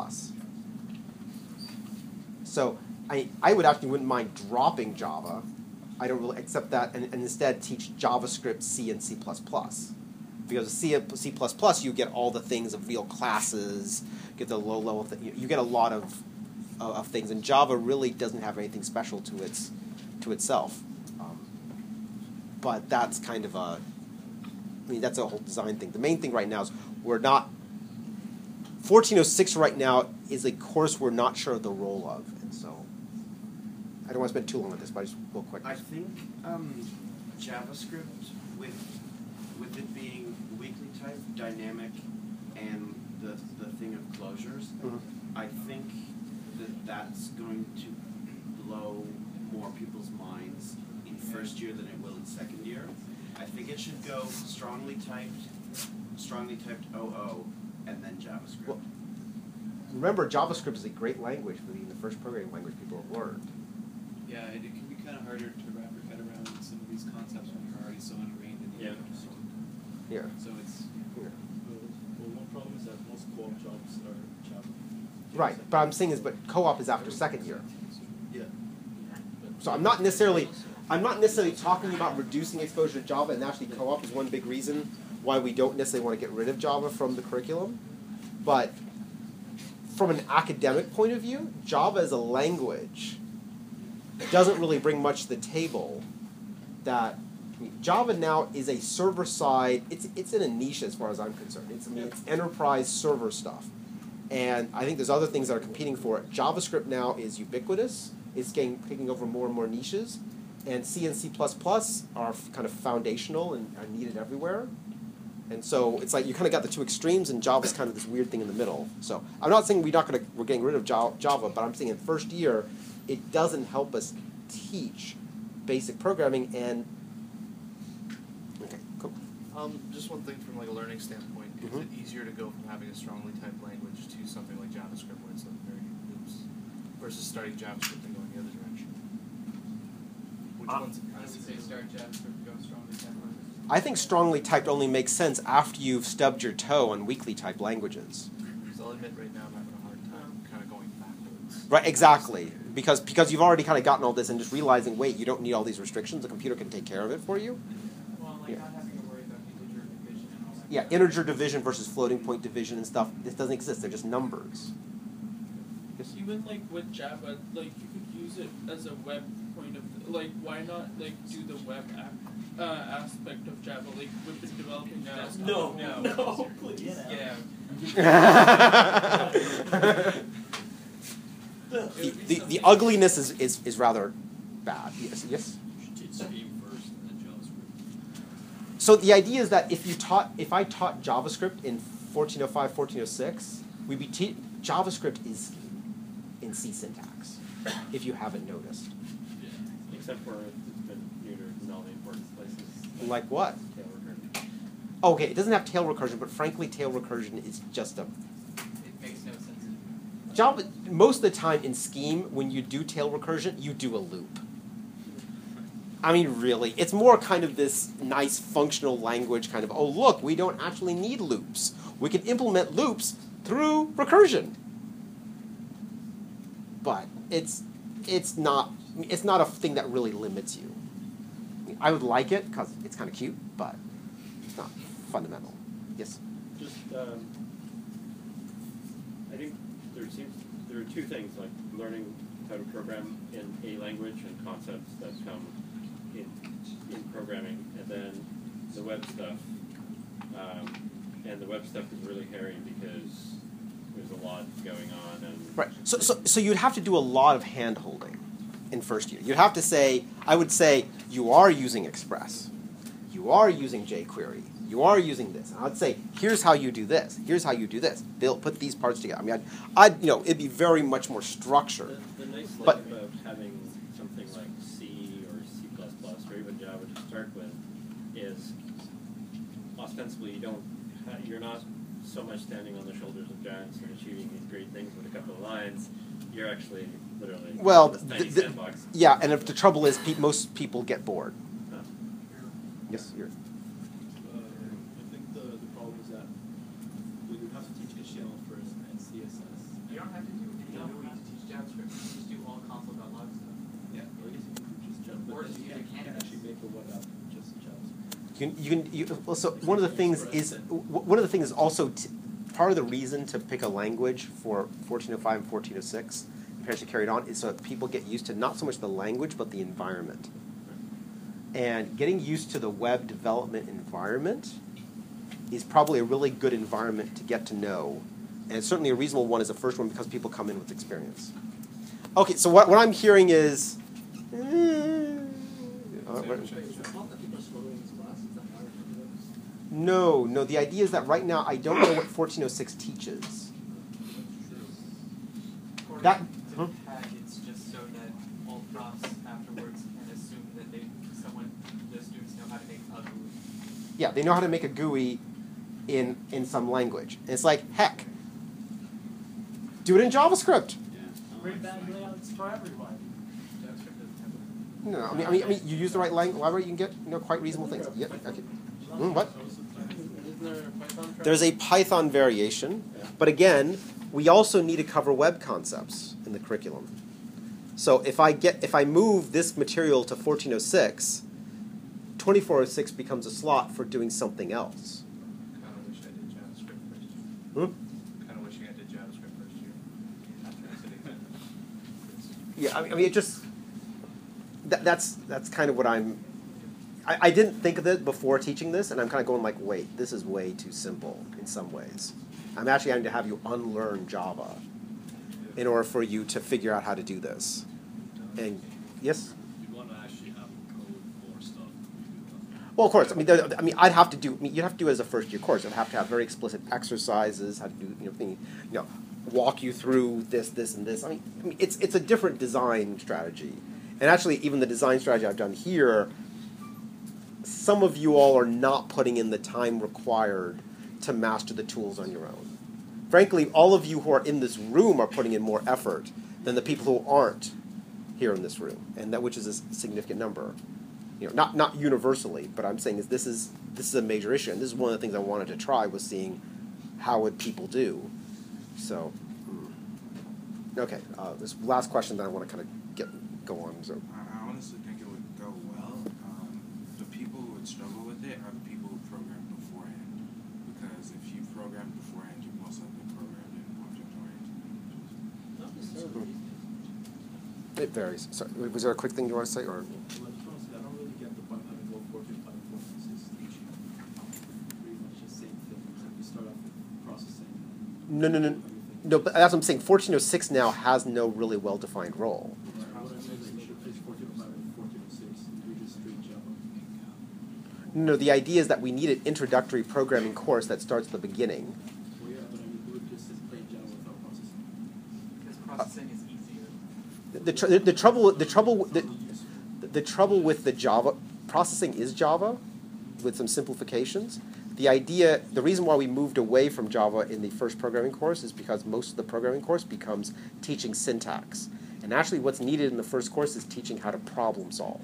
So I would actually wouldn't mind dropping Java. I don't really accept that, and instead teach JavaScript, C, and C++. Because C you get all the things of real classes, get the low level you get a lot of things, and Java really doesn't have anything special to itself. But that's kind of that's a whole design thing. The main thing right now is we're not 1406 right now is a course we're not sure of the role of, and so I don't want to spend too long on this, but I just real quick. I think JavaScript with it being weekly type, dynamic, and the thing of closures, I think that's going to blow more people's minds in first year than it will in second year. I think it should go strongly typed OO, and then JavaScript. Well, remember, JavaScript is a great language for being the first programming language people have learned. Yeah, it can be kind of harder to wrap your head around some of these concepts when you're already so ingrained in the ecosystem. Yeah. So it's Well, one problem is that most co-op jobs are Java. Right, but I'm saying is, but co-op is after second year. Yeah. So I'm not necessarily talking about reducing exposure to Java, and actually co-op is one big reason why we don't necessarily want to get rid of Java from the curriculum. But from an academic point of view, Java as a language doesn't really bring much to the table. Java now is a server-side, it's in a niche as far as I'm concerned. It's enterprise server stuff. And I think there's other things that are competing for it. JavaScript now is ubiquitous. It's taking over more and more niches. And C and C++ are kind of foundational and are needed everywhere. And so it's like you kind of got the two extremes, and Java's kind of this weird thing in the middle. So I'm not saying we're getting rid of Java, but I'm saying in first year, it doesn't help us teach basic programming. And okay, cool. Just one thing from like a learning standpoint: is it easier to go from having a strongly typed language to something like JavaScript, where it's like very loose, versus starting JavaScript and going the other direction? Which one's I would say start JavaScript, go strongly typed language. I think strongly typed only makes sense after you've stubbed your toe on weakly typed languages. Because I'll admit right now I'm having a hard time kind of going backwards. Right, exactly. Because you've already kind of gotten all this and just realizing, wait, you don't need all these restrictions. The computer can take care of it for you. Well, like not having to worry about integer division and all that. Yeah, integer division versus floating point division and stuff. This doesn't exist. They're just numbers. Yes? Even like with Java, like you could use it as a web point of like why not like do the web aspect of Java? Like we've been developing desktop. No, please. Yeah. The ugliness is rather bad. Yes. Yes. You should teach Scheme first and then JavaScript. So the idea is that if I taught JavaScript in 1405, 1406, we'd be JavaScript is in C syntax, if you haven't noticed. Yeah. Except for it's been neutered in all the important places. Like what? Tail recursion. Okay, it doesn't have tail recursion, but frankly, tail recursion is just a... It makes no sense. Java, most of the time in Scheme, when you do tail recursion, you do a loop. I mean, really, it's more kind of this nice functional language kind of, oh, look, we don't actually need loops. We can implement loops through recursion. But it's not a thing that really limits you. I would like it because it's kind of cute, but it's not fundamental. Yes? Just, I think there are two things, like learning how to program in a language and concepts that come in programming, and then the web stuff. And the web stuff is really hairy because there's a lot going on. And right. So you'd have to do a lot of hand-holding in first year. You'd have to say, I would say, you are using Express. You are using jQuery. You are using this. And I'd say, here's how you do this. Here's how you do this. Put these parts together. I mean, it'd be very much more structured. The nice thing about having something like C or C++ or even Java to start with is ostensibly you're not so much standing on the shoulders of giants and achieving these great things with a couple of lines. You're actually literally this tiny sandbox. Yeah, and if the trouble is most people get bored. Huh. Yes, you're... So one of the things is also part of the reason to pick a language for 1405 and 1406 and potentially carry it on is so that people get used to not so much the language but the environment. And getting used to the web development environment is probably a really good environment to get to know. And it's certainly a reasonable one as a first one because people come in with experience. Okay, so what I'm hearing is... No, the idea is that right now I don't know what 1406 teaches. That... It's just so that all profs afterwards can assume that the students know how to make a GUI. Yeah, they know how to make a GUI in some language. And it's like, heck, do it in JavaScript. Bring back layouts for everyone. No, I mean, you use the right library, you can get quite reasonable things. Yeah, okay. What? There's a Python variation, but again, we also need to cover web concepts in the curriculum. So if I move this material to 1406, 2406 becomes a slot for doing something else. Kind of wish I did JavaScript first year. Kind of wishing I did JavaScript first year. Yeah, I mean, it just that's kind of what I didn't think of it before teaching this, and I'm kind of going like, wait, this is way too simple in some ways. I'm actually having to have you unlearn Java in order for you to figure out how to do this. And yes? You want to actually have code for stuff. Well, of course. I mean, I'd have to do. You'd have to do it as a first-year course. I'd have to have very explicit exercises, how to do, walk you through this, and this. I mean, it's a different design strategy. And actually, even the design strategy I've done here, some of you all are not putting in the time required to master the tools on your own. Frankly, all of you who are in this room are putting in more effort than the people who aren't here in this room, and that which is a significant number. Not universally, but I'm saying this is a major issue, and this is one of the things I wanted to try was seeing how would people do. So, okay, this last question that I want to kind of go on. So, I honestly think it would go well. The people who would struggle with it are the people who programmed beforehand, because if you programmed beforehand, you most likely programmed in object-oriented. It varies. Sorry, was there a quick thing you want to say, or? I don't really get the point having go 14, 5, 14, 6 teaching. Pretty much the same thing. Except you start off with processing. No, but that's what I'm saying. 1406 now has no really well-defined role. No, the idea is that we need an introductory programming course that starts at the beginning. Well, yeah, but I mean, who would just play Java without processing? Because processing is easier. The trouble with the Java processing is Java, with some simplifications. The reason why we moved away from Java in the first programming course is because most of the programming course becomes teaching syntax, and actually, what's needed in the first course is teaching how to problem solve.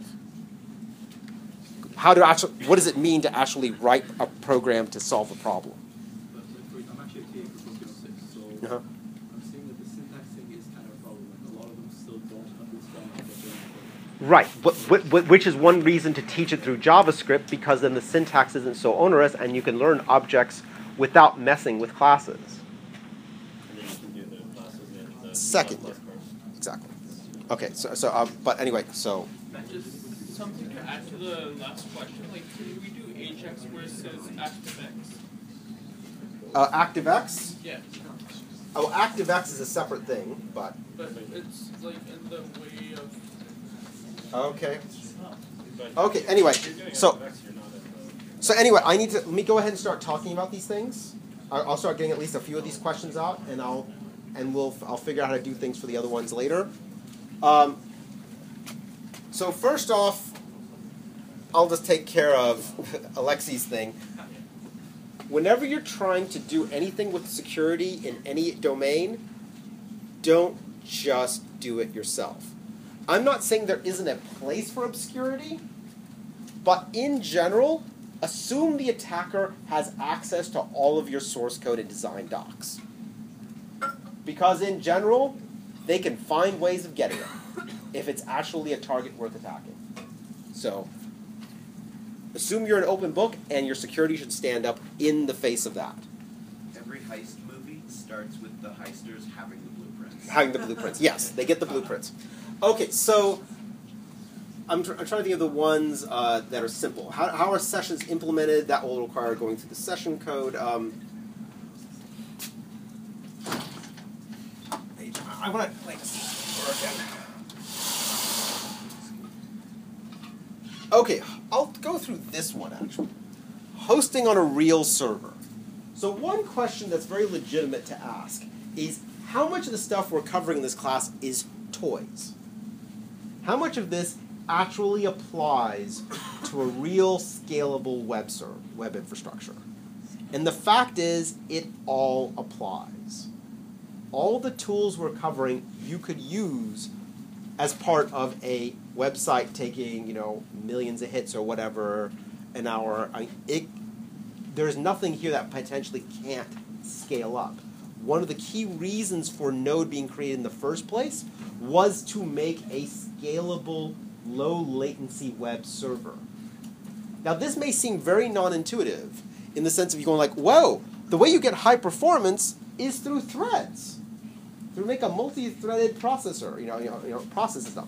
What does it mean to actually write a program to solve a problem? But I'm actually a TA for 1406, so I'm saying that the syntax thing is kind of a problem. Like a lot of them still don't understand what they're doing. Right, which is one reason to teach it through JavaScript, because then the syntax isn't so onerous and you can learn objects without messing with classes. And then you can do the classes in the Second, course. exactly. Okay, but anyway, so. Just something to add to the last question, like, can we do Ajax versus ActiveX? ActiveX? Yeah. Oh, ActiveX is a separate thing, but. But it's like in the way of. Okay. Okay. Anyway, so anyway, let me go ahead and start talking about these things. I'll start getting at least a few of these questions out, and I'll figure out how to do things for the other ones later. So first off, I'll just take care of Alexi's thing. Whenever you're trying to do anything with security in any domain, don't just do it yourself. I'm not saying there isn't a place for obscurity, but in general, assume the attacker has access to all of your source code and design docs. Because in general, they can find ways of getting it if it's actually a target worth attacking. So, assume you're an open book, and your security should stand up in the face of that. Every heist movie starts with the heisters having the blueprints. Having the blueprints, yes, they get the blueprints. Okay, so I'm trying to think of the ones that are simple. How are sessions implemented? That will require going through the session code. I want to work in. Okay, I'll go through this one actually. Hosting on a real server. So one question that's very legitimate to ask is how much of the stuff we're covering in this class is toys? How much of this actually applies to a real scalable web infrastructure? And the fact is, it all applies. All the tools we're covering you could use as part of a website taking, millions of hits or whatever an hour. There's nothing here that potentially can't scale up. One of the key reasons for Node being created in the first place was to make a scalable, low-latency web server. Now, this may seem very non-intuitive in the sense of you going like, whoa, the way you get high performance is through threads. Through make a multi-threaded processor, process stuff.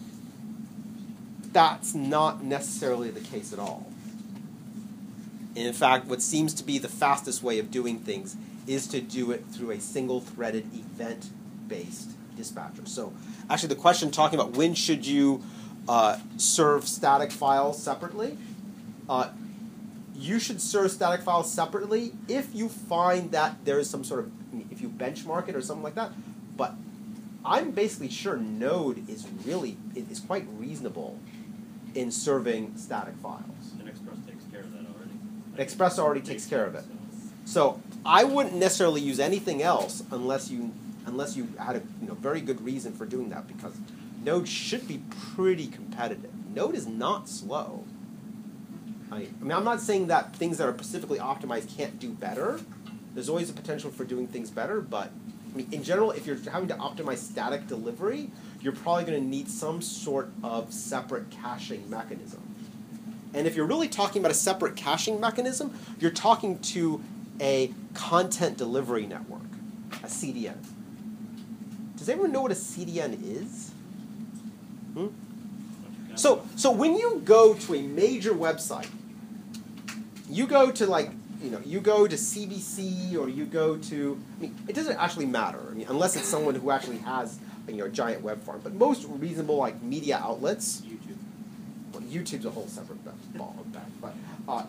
That's not necessarily the case at all. In fact, what seems to be the fastest way of doing things is to do it through a single-threaded event-based dispatcher. So actually the question talking about when should you serve static files separately, you should serve static files separately if you find that there is some sort of, if you benchmark it or something like that. But I'm basically sure Node is quite reasonable in serving static files. And Express takes care of that already. Express already takes care of it. So I wouldn't necessarily use anything else unless you had a very good reason for doing that, because Node should be pretty competitive. Node is not slow. I mean, I'm not saying that things that are specifically optimized can't do better. There's always a potential for doing things better, but in general, if you're having to optimize static delivery, you're probably going to need some sort of separate caching mechanism. And if you're really talking about a separate caching mechanism, you're talking to a content delivery network, a CDN. Does everyone know what a CDN is? So when you go to a major website, you go to you go to CBC or you go to, it doesn't actually matter, unless it's someone who actually has a giant web farm. But most reasonable media outlets, YouTube's a whole separate ball of that. But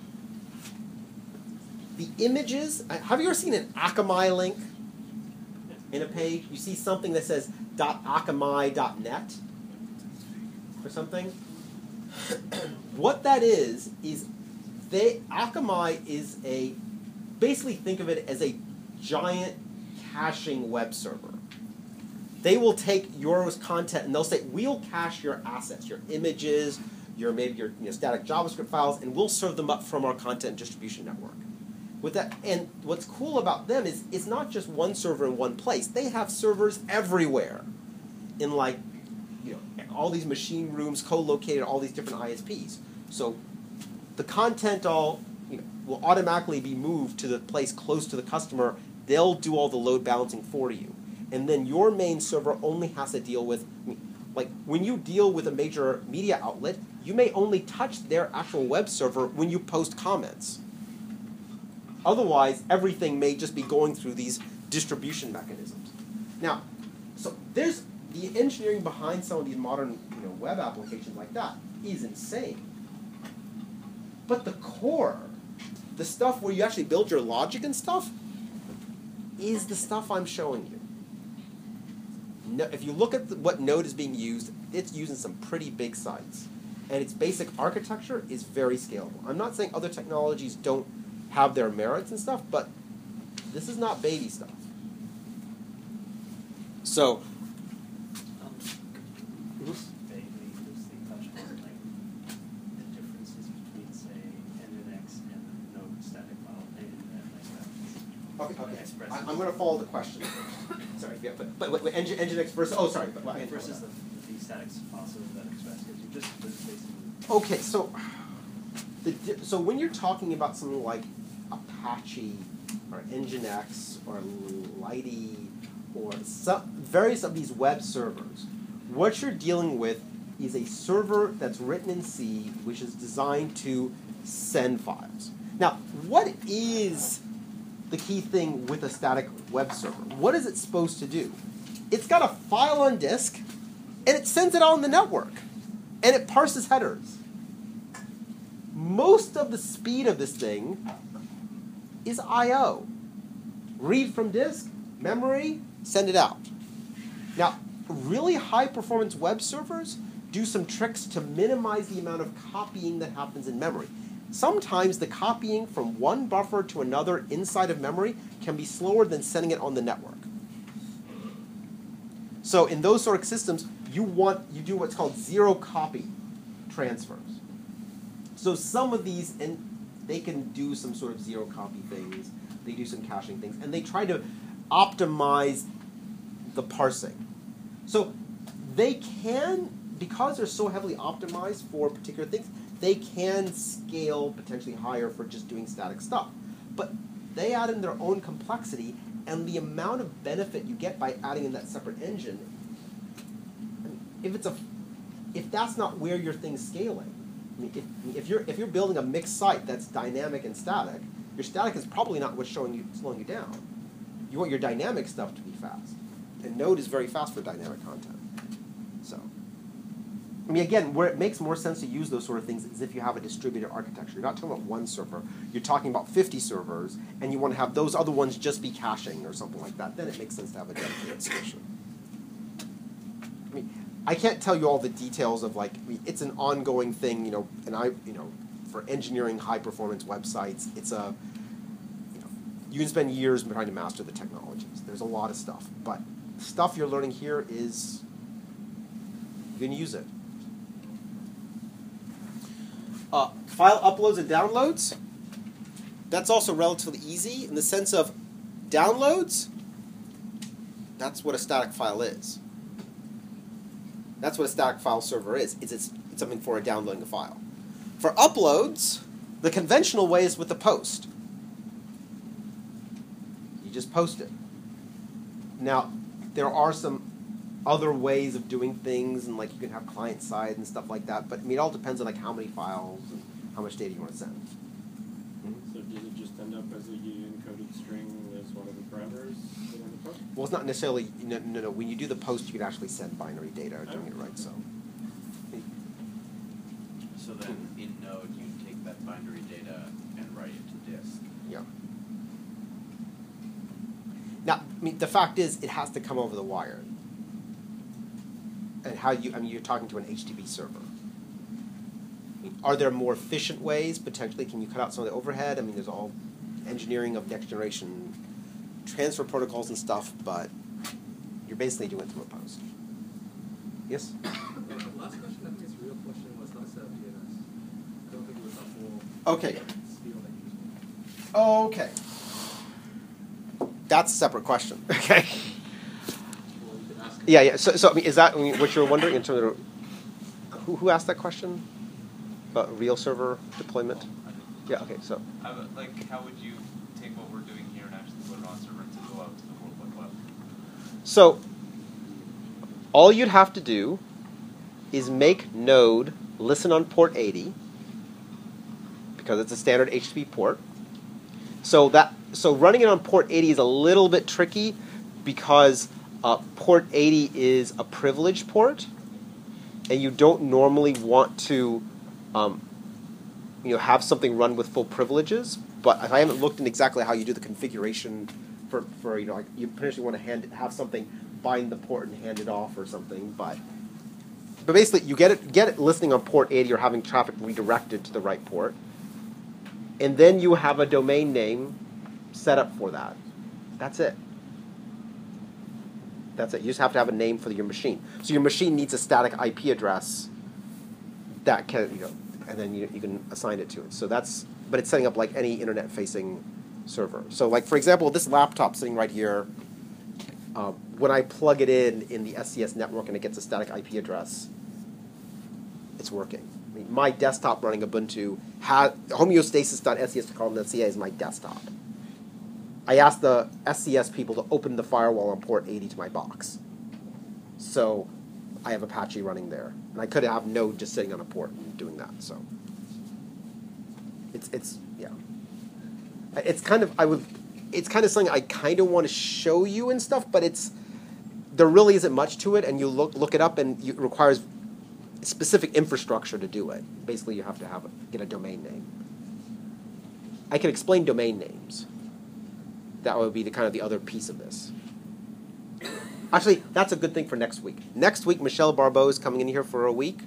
the images, have you ever seen an Akamai link in a page? You see something that says .akamai.net or something? What that is Akamai is basically think of it as a giant caching web server. They will take your content and they'll say, we'll cache your assets, your images, your static JavaScript files, and we'll serve them up from our content distribution network. With that, and what's cool about them is it's not just one server in one place. They have servers everywhere, in all these machine rooms co-located, all these different ISPs. So the content all will automatically be moved to the place close to the customer. They'll do all the load balancing for you. And then your main server only has to deal with, when you deal with a major media outlet, you may only touch their actual web server when you post comments. Otherwise, everything may just be going through these distribution mechanisms. Now, so there's the engineering behind some of these modern web applications like that is insane. But the core, the stuff where you actually build your logic and stuff, is the stuff I'm showing you. If you look at what Node is being used, it's using some pretty big sites. And its basic architecture is very scalable. I'm not saying other technologies don't have their merits and stuff, but this is not baby stuff. So, vaguely loosely touched on the differences between, say, Nginx and Node static file and Okay. I'm going to follow the question. Sorry, yeah, but Nginx versus, versus the static file server that Express gives you. Just basically. Okay, so So when you're talking about something like Apache or Nginx or Lydie or various of these web servers, what you're dealing with is a server that's written in C, which is designed to send files. Now, what is the key thing with a static web server? What is it supposed to do? It's got a file on disk, and it sends it on the network, and it parses headers. Most of the speed of this thing is I/O. Read from disk, memory, send it out. Now, really high-performance web servers do some tricks to minimize the amount of copying that happens in memory. Sometimes the copying from one buffer to another inside of memory can be slower than sending it on the network. So in those sort of systems, you do what's called zero copy transfers. So some of these, and they can do some sort of zero copy things, they do some caching things, and they try to optimize the parsing. So they can, because they're so heavily optimized for particular things, they can scale potentially higher for just doing static stuff. But they add in their own complexity, and the amount of benefit you get by adding in that separate engine, I mean, if that's not where your thing's scaling, I mean, if you're building a mixed site that's dynamic and static, your static is probably not what's slowing you down. You want your dynamic stuff to be fast, and Node is very fast for dynamic content. So, I mean, again, where it makes more sense to use those sort of things is if you have a distributed architecture. You're not talking about one server. You're talking about 50 servers, and you want to have those other ones just be caching or something like that. Then it makes sense to have a dedicated solution. I mean, I can't tell you all the details of it's an ongoing thing, and for engineering high-performance websites, it's you can spend years trying to master the technologies. There's a lot of stuff, but the stuff you're learning here is you can use it. File uploads and downloads. That's also relatively easy in the sense of downloads. That's what a static file is. That's what a static file server is. It's something for downloading a file. For uploads, the conventional way is with the post. You just post it. Now, there are some other ways of doing things, and you can have client side and stuff like that. But I mean, it all depends on how many files and how much data you want to send. So does it just end up as a encoded string as one of the parameters in the post? Well, it's not necessarily. No. When you do the post, you can actually send binary data doing it right. So then in Node, you take that binary data and write it to disk. Yeah. Now, I mean, the fact is, it has to come over the wire. And you're talking to an HTTP server. I mean, are there more efficient ways? Potentially, can you cut out some of the overhead? I mean, there's all engineering of next generation transfer protocols and stuff, but you're basically doing it through a post. Yes? The last question, I think his real question was how to set up DNS. I don't think it was a whole Okay. spiel that you just Okay. That's a separate question. Okay. Yeah. So I mean, is that what you're wondering in terms of who asked that question about real server deployment? Yeah. Okay. So. How would you take what we're doing here and actually put it on server to go out to the World Wide Web? So, all you'd have to do is make Node listen on port 80 because it's a standard HTTP port. So running it on port 80 is a little bit tricky because port 80 is a privileged port, and you don't normally want to have something run with full privileges. But I haven't looked in exactly how you do the configuration for you potentially want to have something bind the port and hand it off or something. But basically, you get it listening on port 80 or having traffic redirected to the right port, and then you have a domain name set up for that. That's it. That's it. You just have to have a name for your machine. So your machine needs a static IP address that can, and then you can assign it to it. So but it's setting up like any internet-facing server. So for example, this laptop sitting right here, when I plug it in the SCS network and it gets a static IP address, it's working. I mean, my desktop running Ubuntu, homeostasis.ses.ca is my desktop. I asked the SCS people to open the firewall on port 80 to my box. So I have Apache running there. And I could have Node just sitting on a port and doing that. So it's yeah. It's kind of something I kind of want to show you and stuff, but there really isn't much to it, and you look it up, and it requires specific infrastructure to do it. Basically, you have to get a domain name. I can explain domain names. That would be the other piece of this. Actually, that's a good thing for next week. Next week, Michelle Barbeau is coming in here for a week.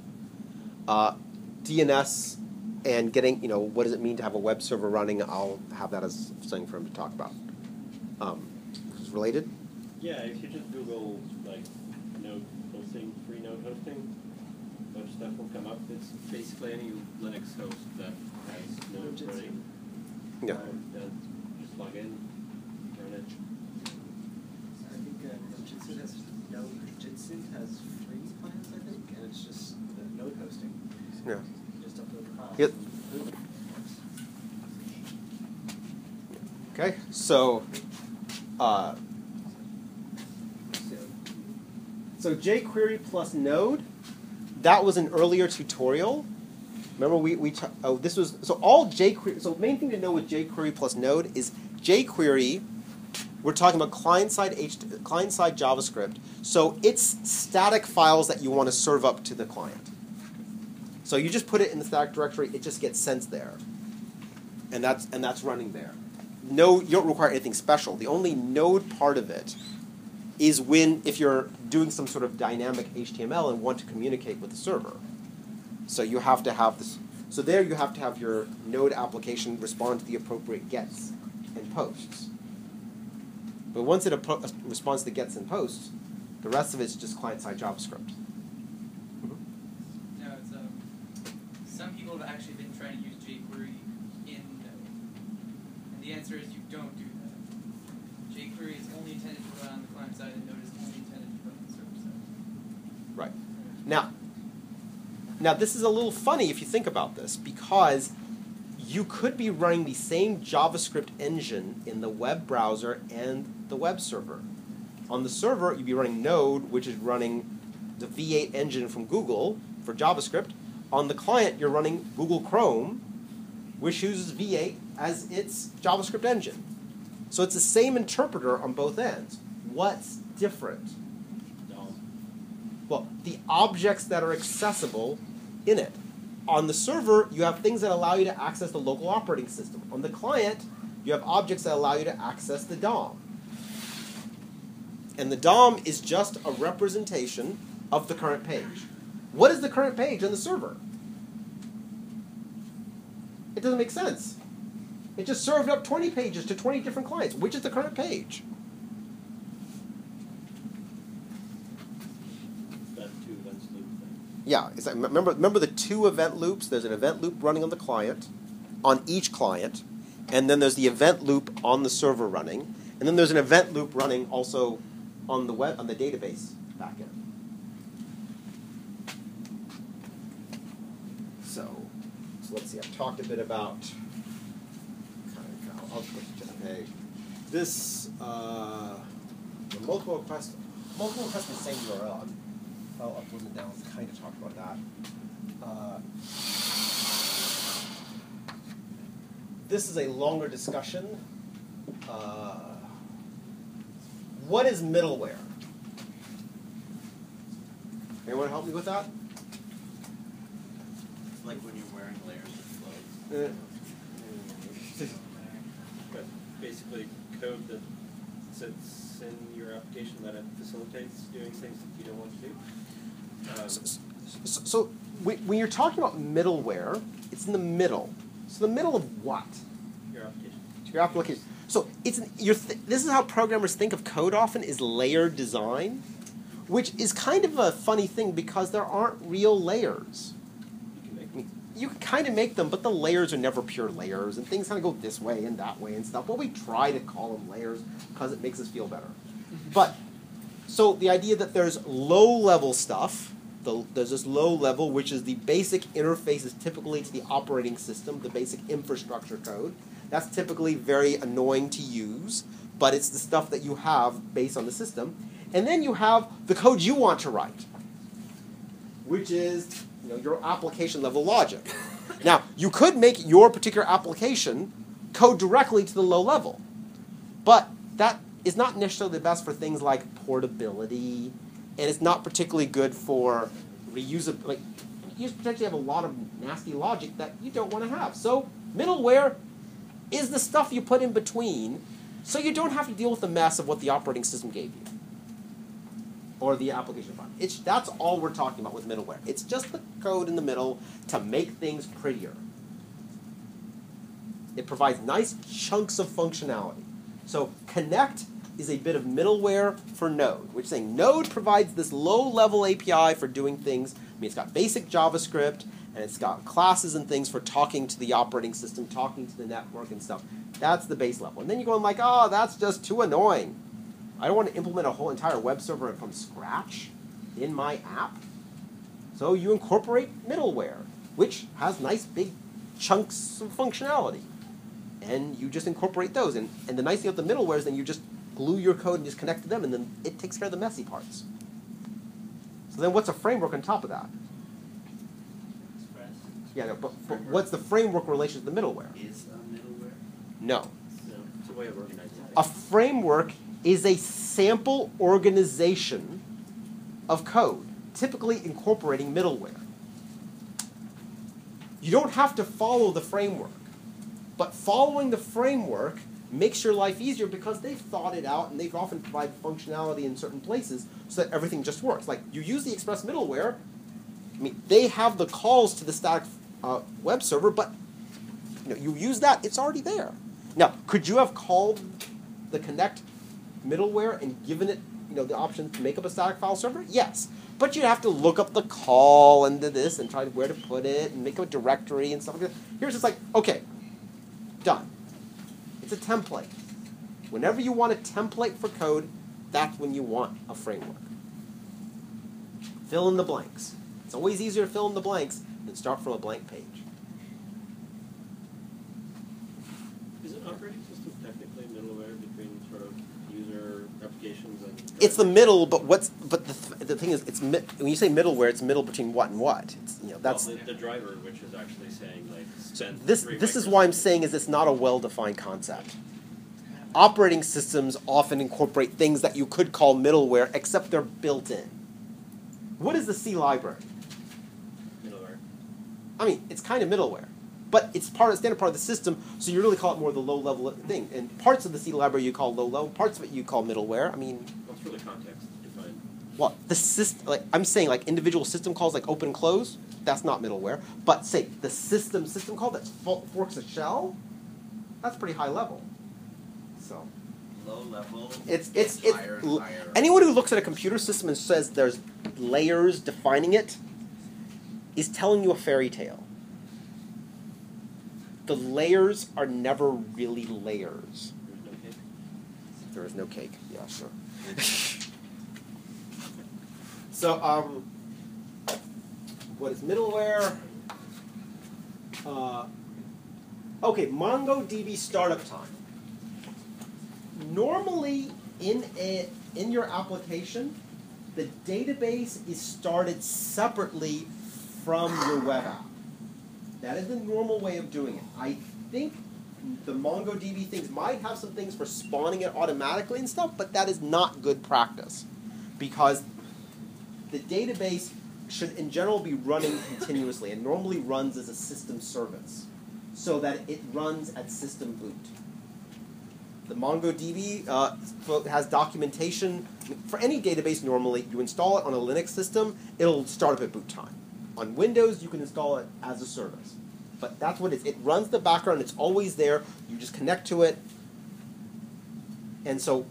DNS and getting, what does it mean to have a web server running? I'll have that as something for him to talk about. Is it related? Yeah, if you just Google node hosting, free node hosting, a bunch of stuff will come up. It's basically any Linux host that has node running. Yeah. Just log in, run it. I think Jitsi has free plans, I think, and it's just the node hosting. Yeah. Just upload the files. Yep. Okay, so jQuery plus Node, that was an earlier tutorial. Remember all jQuery. So main thing to know with jQuery plus Node is jQuery. We're talking about client-side JavaScript. So it's static files that you want to serve up to the client. So you just put it in the static directory. It just gets sent there, and that's running there. Node, you don't require anything special. The only Node part of it is if you're doing some sort of dynamic HTML and want to communicate with the server. So you have to have this. So there you have to have your Node application respond to the appropriate gets and posts. But once it responds to gets and posts, the rest of it's just client-side JavaScript. No, it's some people have actually been trying to use jQuery in Node, and the answer is you don't do that. jQuery is only intended to run on the client side, and Node is only intended to run on the server side. Right. Now this is a little funny if you think about this, because you could be running the same JavaScript engine in the web browser and the web server. On the server, you'd be running Node, which is running the V8 engine from Google for JavaScript. On the client, you're running Google Chrome, which uses V8 as its JavaScript engine. So it's the same interpreter on both ends. What's different? Well, the objects that are accessible in it. On the server, you have things that allow you to access the local operating system. On the client, you have objects that allow you to access the DOM. And the DOM is just a representation of the current page. What is the current page on the server? It doesn't make sense. It just served up 20 pages to 20 different clients. Which is the current page? Yeah, remember the two event loops? There's an event loop running on the client, on each client, and then there's the event loop on the server running, and then there's an event loop running also on the web, on the database backend. So let's see. I've talked a bit about okay. This multiple requests the same URL. I'll upload it down. Let's kind of talk about that. This is a longer discussion. What is middleware? Anyone help me with that? It's like when you're wearing layers of clothes. But basically, code that sits in your application that it facilitates doing things that you don't want to do. So when you're talking about middleware, it's in the middle. So the middle of what? Your application. Your application. So this is how programmers think of code often, is layered design, which is kind of a funny thing because there aren't real layers. You can kind of make them, but the layers are never pure layers, and things kind of go this way and that way and stuff. But we try to call them layers because it makes us feel better. But so the idea that there's low-level stuff there's this low level, which is the basic interfaces typically to the operating system, the basic infrastructure code. That's typically very annoying to use, but it's the stuff that you have based on the system. And then you have the code you want to write, which is your application level logic. Now, you could make your particular application code directly to the low level, but that is not necessarily the best for things like portability, and it's not particularly good for reusability. Like, you potentially have a lot of nasty logic that you don't want to have. So middleware is the stuff you put in between, so you don't have to deal with the mess of what the operating system gave you or the application file. That's all we're talking about with middleware. It's just the code in the middle to make things prettier. It provides nice chunks of functionality. So Connect is a bit of middleware for Node, which is saying Node provides this low-level API for doing things. I mean, it's got basic JavaScript, and it's got classes and things for talking to the operating system, talking to the network and stuff. That's the base level. And then you're going like, oh, that's just too annoying. I don't want to implement a whole entire web server from scratch in my app. So you incorporate middleware, which has nice big chunks of functionality. And you just incorporate those. And the nice thing about the middleware is then you just glue your code and just connect to them, and then it takes care of the messy parts. So then what's a framework on top of that? Express. Yeah, no, but what's the framework relation to the middleware? Is a middleware? No. It's a way of organizing things. A framework is a sample organization of code, typically incorporating middleware. You don't have to follow the framework, but following the framework makes your life easier because they've thought it out and they've often provided functionality in certain places so that everything just works. Like, you use the Express middleware, I mean, they have the calls to the static web server, but you use that, it's already there. Now, could you have called the Connect middleware and given it the option to make up a static file server? Yes. But you'd have to look up the call and this and try where to put it and make up a directory and stuff like that. Here's just like, okay, done. It's a template. Whenever you want a template for code, that's when you want a framework. Fill in the blanks. It's always easier to fill in the blanks than start from a blank page. Is an operating system technically middleware between sort of user applications and? It's the middle, but the thing is, when you say middleware, it's middle between what and what. It's, that's the driver, which is actually saying like spend. This is why I'm saying is it's not a well-defined concept. Operating systems often incorporate things that you could call middleware, except they're built in. What is the C library? Middleware. I mean, it's kind of middleware, but it's standard part of the system, so you really call it more the low-level thing. And parts of the C library you call low-level, parts of it you call middleware. I mean, well, it's really context defined. Well, the system, like I'm saying, like individual system calls, like open and close, that's not middleware. But say the system call that forks a shell, that's pretty high level. So Low level. it's higher and higher. Anyone who looks at a computer system and says there's layers defining it is telling you a fairy tale. The layers are never really layers. There's no cake. There is no cake. Yeah, sure. So, what is middleware? Okay, MongoDB startup time. Normally, in your application, the database is started separately from your web app. That is the normal way of doing it. I think the MongoDB things might have some things for spawning it automatically and stuff, but that is not good practice because the database should in general be running continuously and normally runs as a system service so that it runs at system boot. The MongoDB has documentation. For any database normally, you install it on a Linux system, it'll start up at boot time. On Windows, you can install it as a service. But that's what it is. It runs the background. It's always there. You just connect to it. And so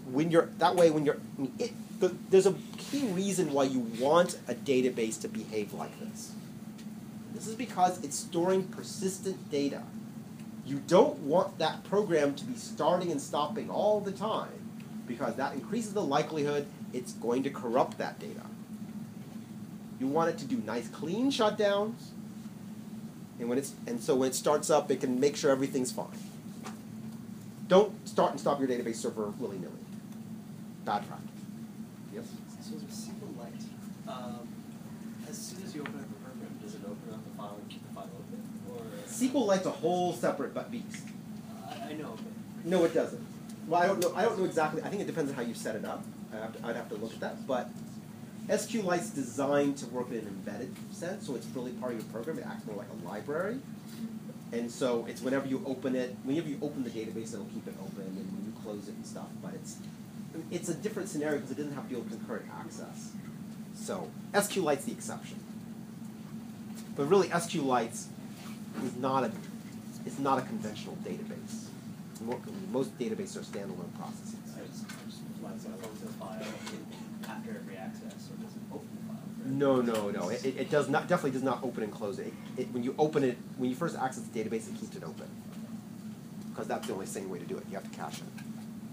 there's a key reason why you want a database to behave like this. This is because it's storing persistent data. You don't want that program to be starting and stopping all the time because that increases the likelihood it's going to corrupt that data. You want it to do nice, clean shutdowns. And so when it starts up, it can make sure everything's fine. Don't start and stop your database server willy-nilly. Bad practice. Yes? So the SQLite, as soon as you open up the program, does it open up the file and keep the file open? Or SQLite's a whole separate beast. I know, but No, it doesn't. Well, I don't know exactly. I think it depends on how you set it up. I'd have to look at that. But SQLite's designed to work in an embedded sense, so it's really part of your program. It acts more like a library. And so it's whenever you open it, whenever you open the database, it'll keep it open, and when you close it and stuff. But it's a different scenario because it doesn't have to deal with concurrent access. So SQLite's the exception. But really, SQLite is not a conventional database. Most databases are standalone processes. I just close the file after every access, so it doesn't open the file. No. It does not. Definitely does not open and close it. When you open it, when you first access the database, it keeps it open because that's the only sane way to do it. You have to cache it.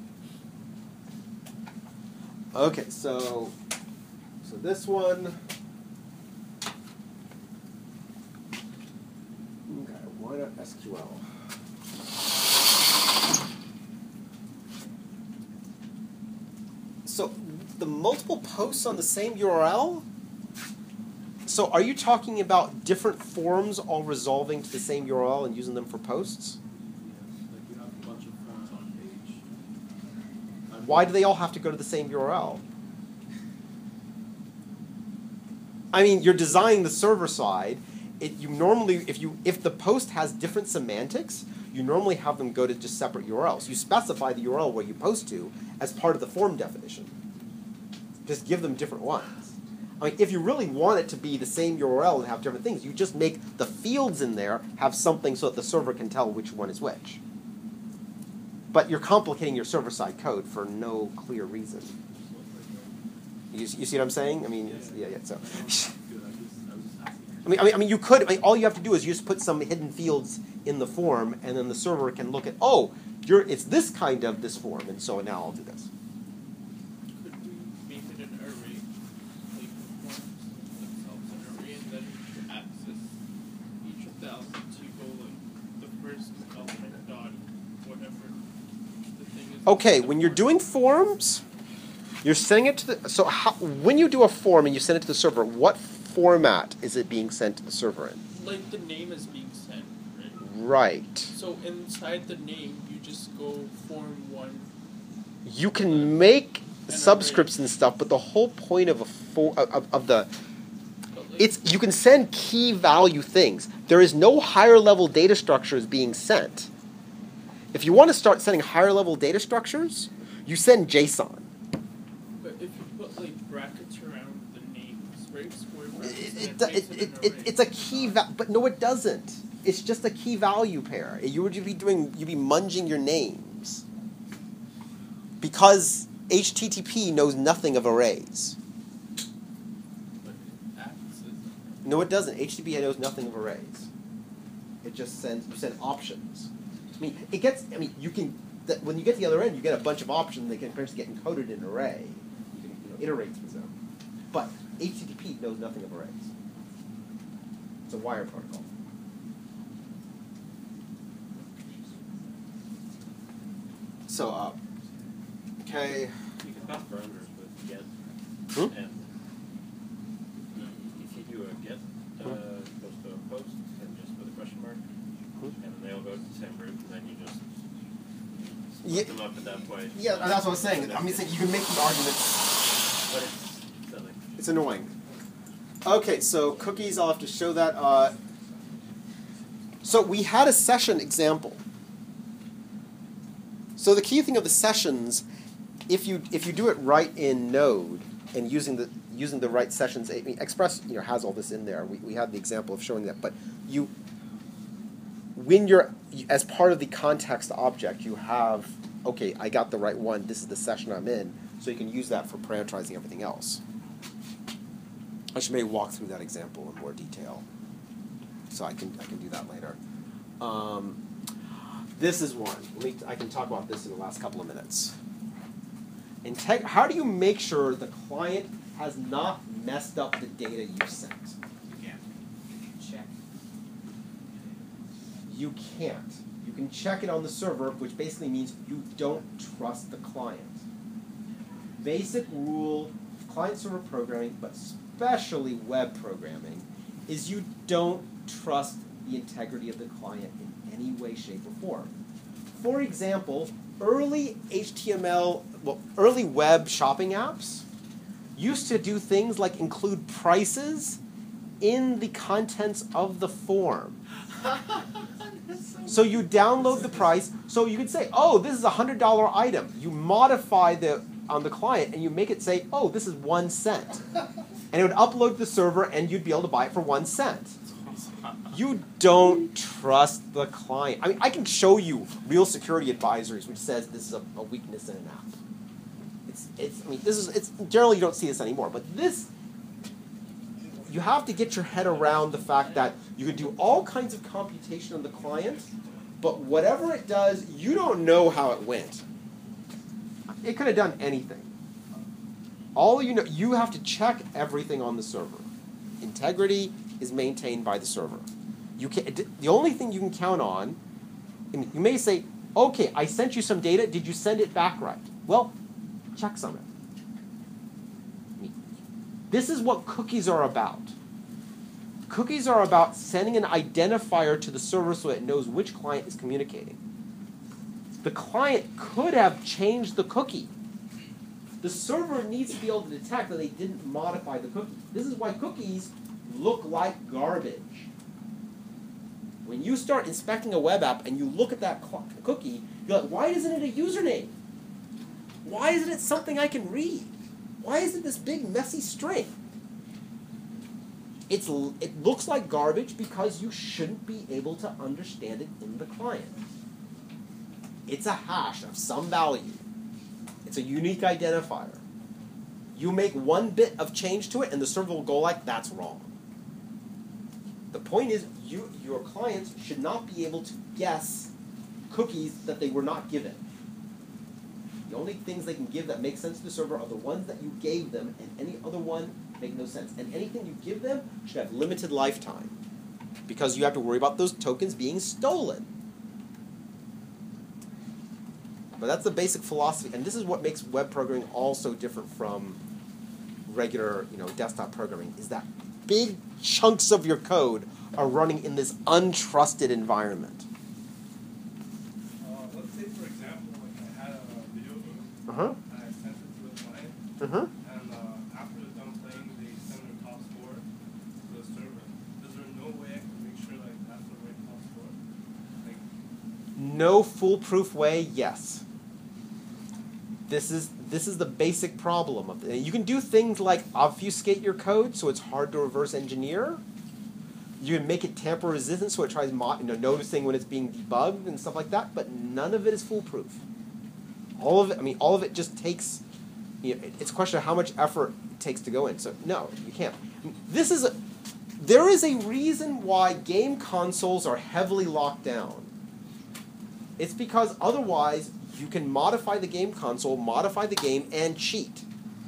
Okay, so this one. Okay, why not SQL? So the multiple posts on the same URL? So are you talking about different forms all resolving to the same URL and using them for posts? Yes, like you have a bunch of forms on page. Why do they all have to go to the same URL? I mean, you're designing the server side. You normally, if the post has different semantics, you normally have them go to just separate URLs. You specify the URL where you post to as part of the form definition. Just give them different ones. I mean, if you really want it to be the same URL and have different things, you just make the fields in there have something so that the server can tell which one is which. But you're complicating your server-side code for no clear reason. You see what I'm saying? I mean, yeah. So, I mean, you could. I mean, all you have to do is you just put some hidden fields in the form, and then the server can look at, oh, it's this kind of this form, and so now I'll do this. Could we make it an array, like the forms themselves an array, and then to access each of the elements, you go like the first element dot whatever the thing is. Okay, when you're doing forms, you're sending it to the. So when you do a form and you send it to the server, what format is it being sent to the server in? Like the name is being sent, right? Right. So inside the name, you just go form one. You can make subscripts and stuff, but the whole point of you can send key value things. There is no higher level data structures being sent. If you want to start sending higher level data structures, you send JSON. But if you put like brackets around the names, right? Square brackets. It's a key but no, it doesn't. It's just a key value pair. You'd be munging your names because HTTP knows nothing of arrays. No, it doesn't. HTTP knows nothing of arrays. It just sends options. I mean, when you get to the other end, you get a bunch of options that can eventually get encoded in an array. You can iterate through them. But HTTP knows nothing of arrays. It's a wire protocol. So, okay. You can pass parameters with get and if you do a get goes to a post and just with a question mark, and they'll go to the same route, and then you just split them up at that point. Yeah, that's what I was saying. I'm saying you can make the arguments, but it's silly. It's annoying. Okay, so cookies, I'll have to show that. So we had a session example. So the key thing of the sessions, if you do it right in Node and using the right sessions, I mean, Express has all this in there. We had the example of showing that, but when you're as part of the context object, you have okay, I got the right one. This is the session I'm in, so you can use that for parameterizing everything else. I should maybe walk through that example in more detail, so I can do that later. This is one. I can talk about this in the last couple of minutes. How do you make sure the client has not messed up the data you sent. You can check. You can't. You can check it on the server, which basically means you don't trust the client. Basic rule of client-server programming, but especially web programming, is you don't trust the integrity of the client in any way, shape, or form. For example, early early web shopping apps used to do things like include prices in the contents of the form. So you download the price. So you could say, oh, this is a $100 item. You modify on the client and you make it say, oh, this is 1 cent. And it would upload to the server and you'd be able to buy it for 1 cent. You don't trust the client. I mean, I can show you real security advisories which says this is a weakness in an app. It's generally you don't see this anymore, but this, you have to get your head around the fact that you can do all kinds of computation on the client, but whatever it does, you don't know how it went. It could have done anything. All you know, you have to check everything on the server. Integrity is maintained by the server. The only thing you can count on, you may say, okay, I sent you some data, did you send it back right? Well, check some of it. This is what cookies are about. Cookies are about sending an identifier to the server so it knows which client is communicating. The client could have changed the cookie. The server needs to be able to detect that they didn't modify the cookie. This is why cookies look like garbage. When you start inspecting a web app and you look at that cookie, you're like, why isn't it a username? Why isn't it something I can read? Why is it this big messy string? It looks like garbage because you shouldn't be able to understand it in the client. It's a hash of some value. It's a unique identifier. You make one bit of change to it and the server will go like, that's wrong. The point is, your clients should not be able to guess cookies that they were not given. The only things they can give that make sense to the server are the ones that you gave them, and any other one make no sense. And anything you give them should have limited lifetime, because you have to worry about those tokens being stolen. But that's the basic philosophy, and this is what makes web programming all so different from regular, desktop programming, is that big chunks of your code are running in this untrusted environment. Let's say, for example, I had a video game, Uh-huh. and I sent it to a client, Uh-huh. and after it's done playing, they send their top score to the server. Is there no way I can make sure that's the right top score? No foolproof way, yes. This is the basic problem of it. You can do things like obfuscate your code so it's hard to reverse engineer. You can make it tamper resistant so it tries noticing when it's being debugged and stuff like that, but none of it is foolproof. All of it just takes, it's a question of how much effort it takes to go in. So no, you can't. There is a reason why game consoles are heavily locked down. It's because otherwise you can modify the game console, modify the game, and cheat.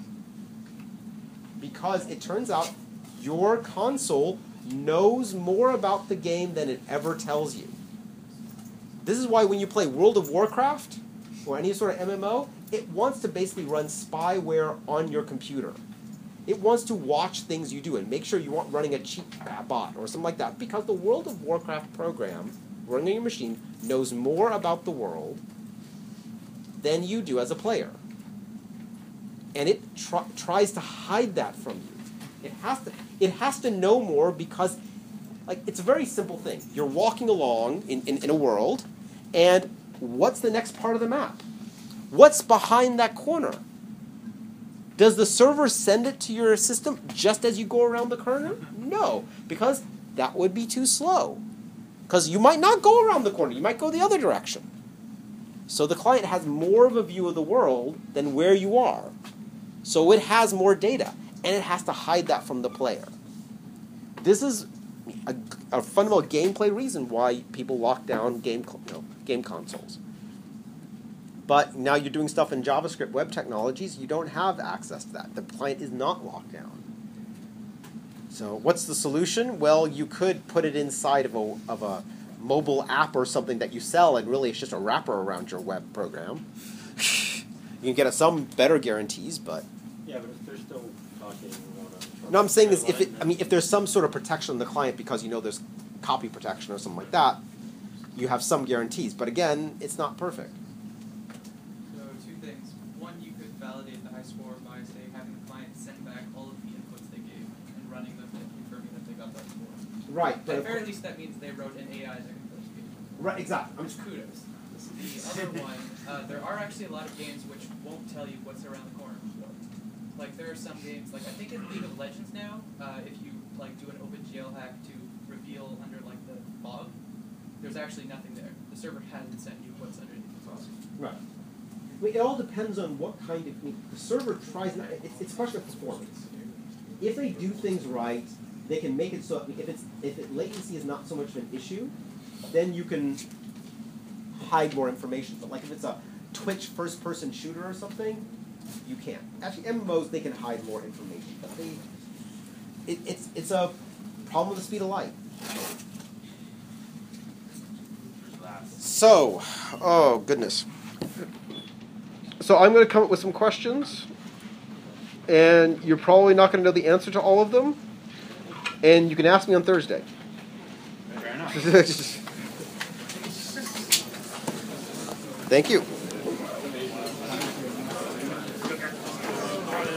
Because it turns out your console knows more about the game than it ever tells you. This is why when you play World of Warcraft, or any sort of MMO, it wants to basically run spyware on your computer. It wants to watch things you do and make sure you aren't running a cheat bot or something like that, because the World of Warcraft program running on your machine knows more about the world than you do as a player. And it tries to hide that from you. It has to know more because, it's a very simple thing. You're walking along in a world, and what's the next part of the map? What's behind that corner? Does the server send it to your system just as you go around the corner? No, because that would be too slow. Because you might not go around the corner. You might go the other direction. So the client has more of a view of the world than where you are. So it has more data, and it has to hide that from the player. This is a fundamental gameplay reason why people lock down game consoles. But now you're doing stuff in JavaScript web technologies, you don't have access to that. The client is not locked down. So what's the solution? Well, you could put it inside of a mobile app or something that you sell, and really it's just a wrapper around your web program. You can get some better guarantees, but Yeah, but if they're still talking on no, I'm saying is if there's some sort of protection on the client because you know there's copy protection or something like that, you have some guarantees. But again, it's not perfect. So two things. One, you could validate the high score by, say, having the client send back all of the inputs they gave and running them and confirming that they got that score. Right, but At the very least, that means they wrote an AI that can post it. Right, exactly. Which kudos. The other one, there are actually a lot of games which won't tell you what's around the corner. Like there are some games, like I think in League of Legends now, if you like do an OpenGL hack to reveal under like the fog, there's actually nothing there. The server hasn't sent you what's underneath the fog. Right. I mean, it all depends on what kind of. I mean, the server tries. It's a question of performance. If they do things right, they can make it so. If latency is not so much of an issue, then you can hide more information. But like if it's a Twitch first-person shooter or something, you can't. Actually, MMOs they can hide more information, but it's a problem with the speed of light. So, oh goodness. So I'm going to come up with some questions, and you're probably not going to know the answer to all of them, and you can ask me on Thursday. Fair enough. Thank you.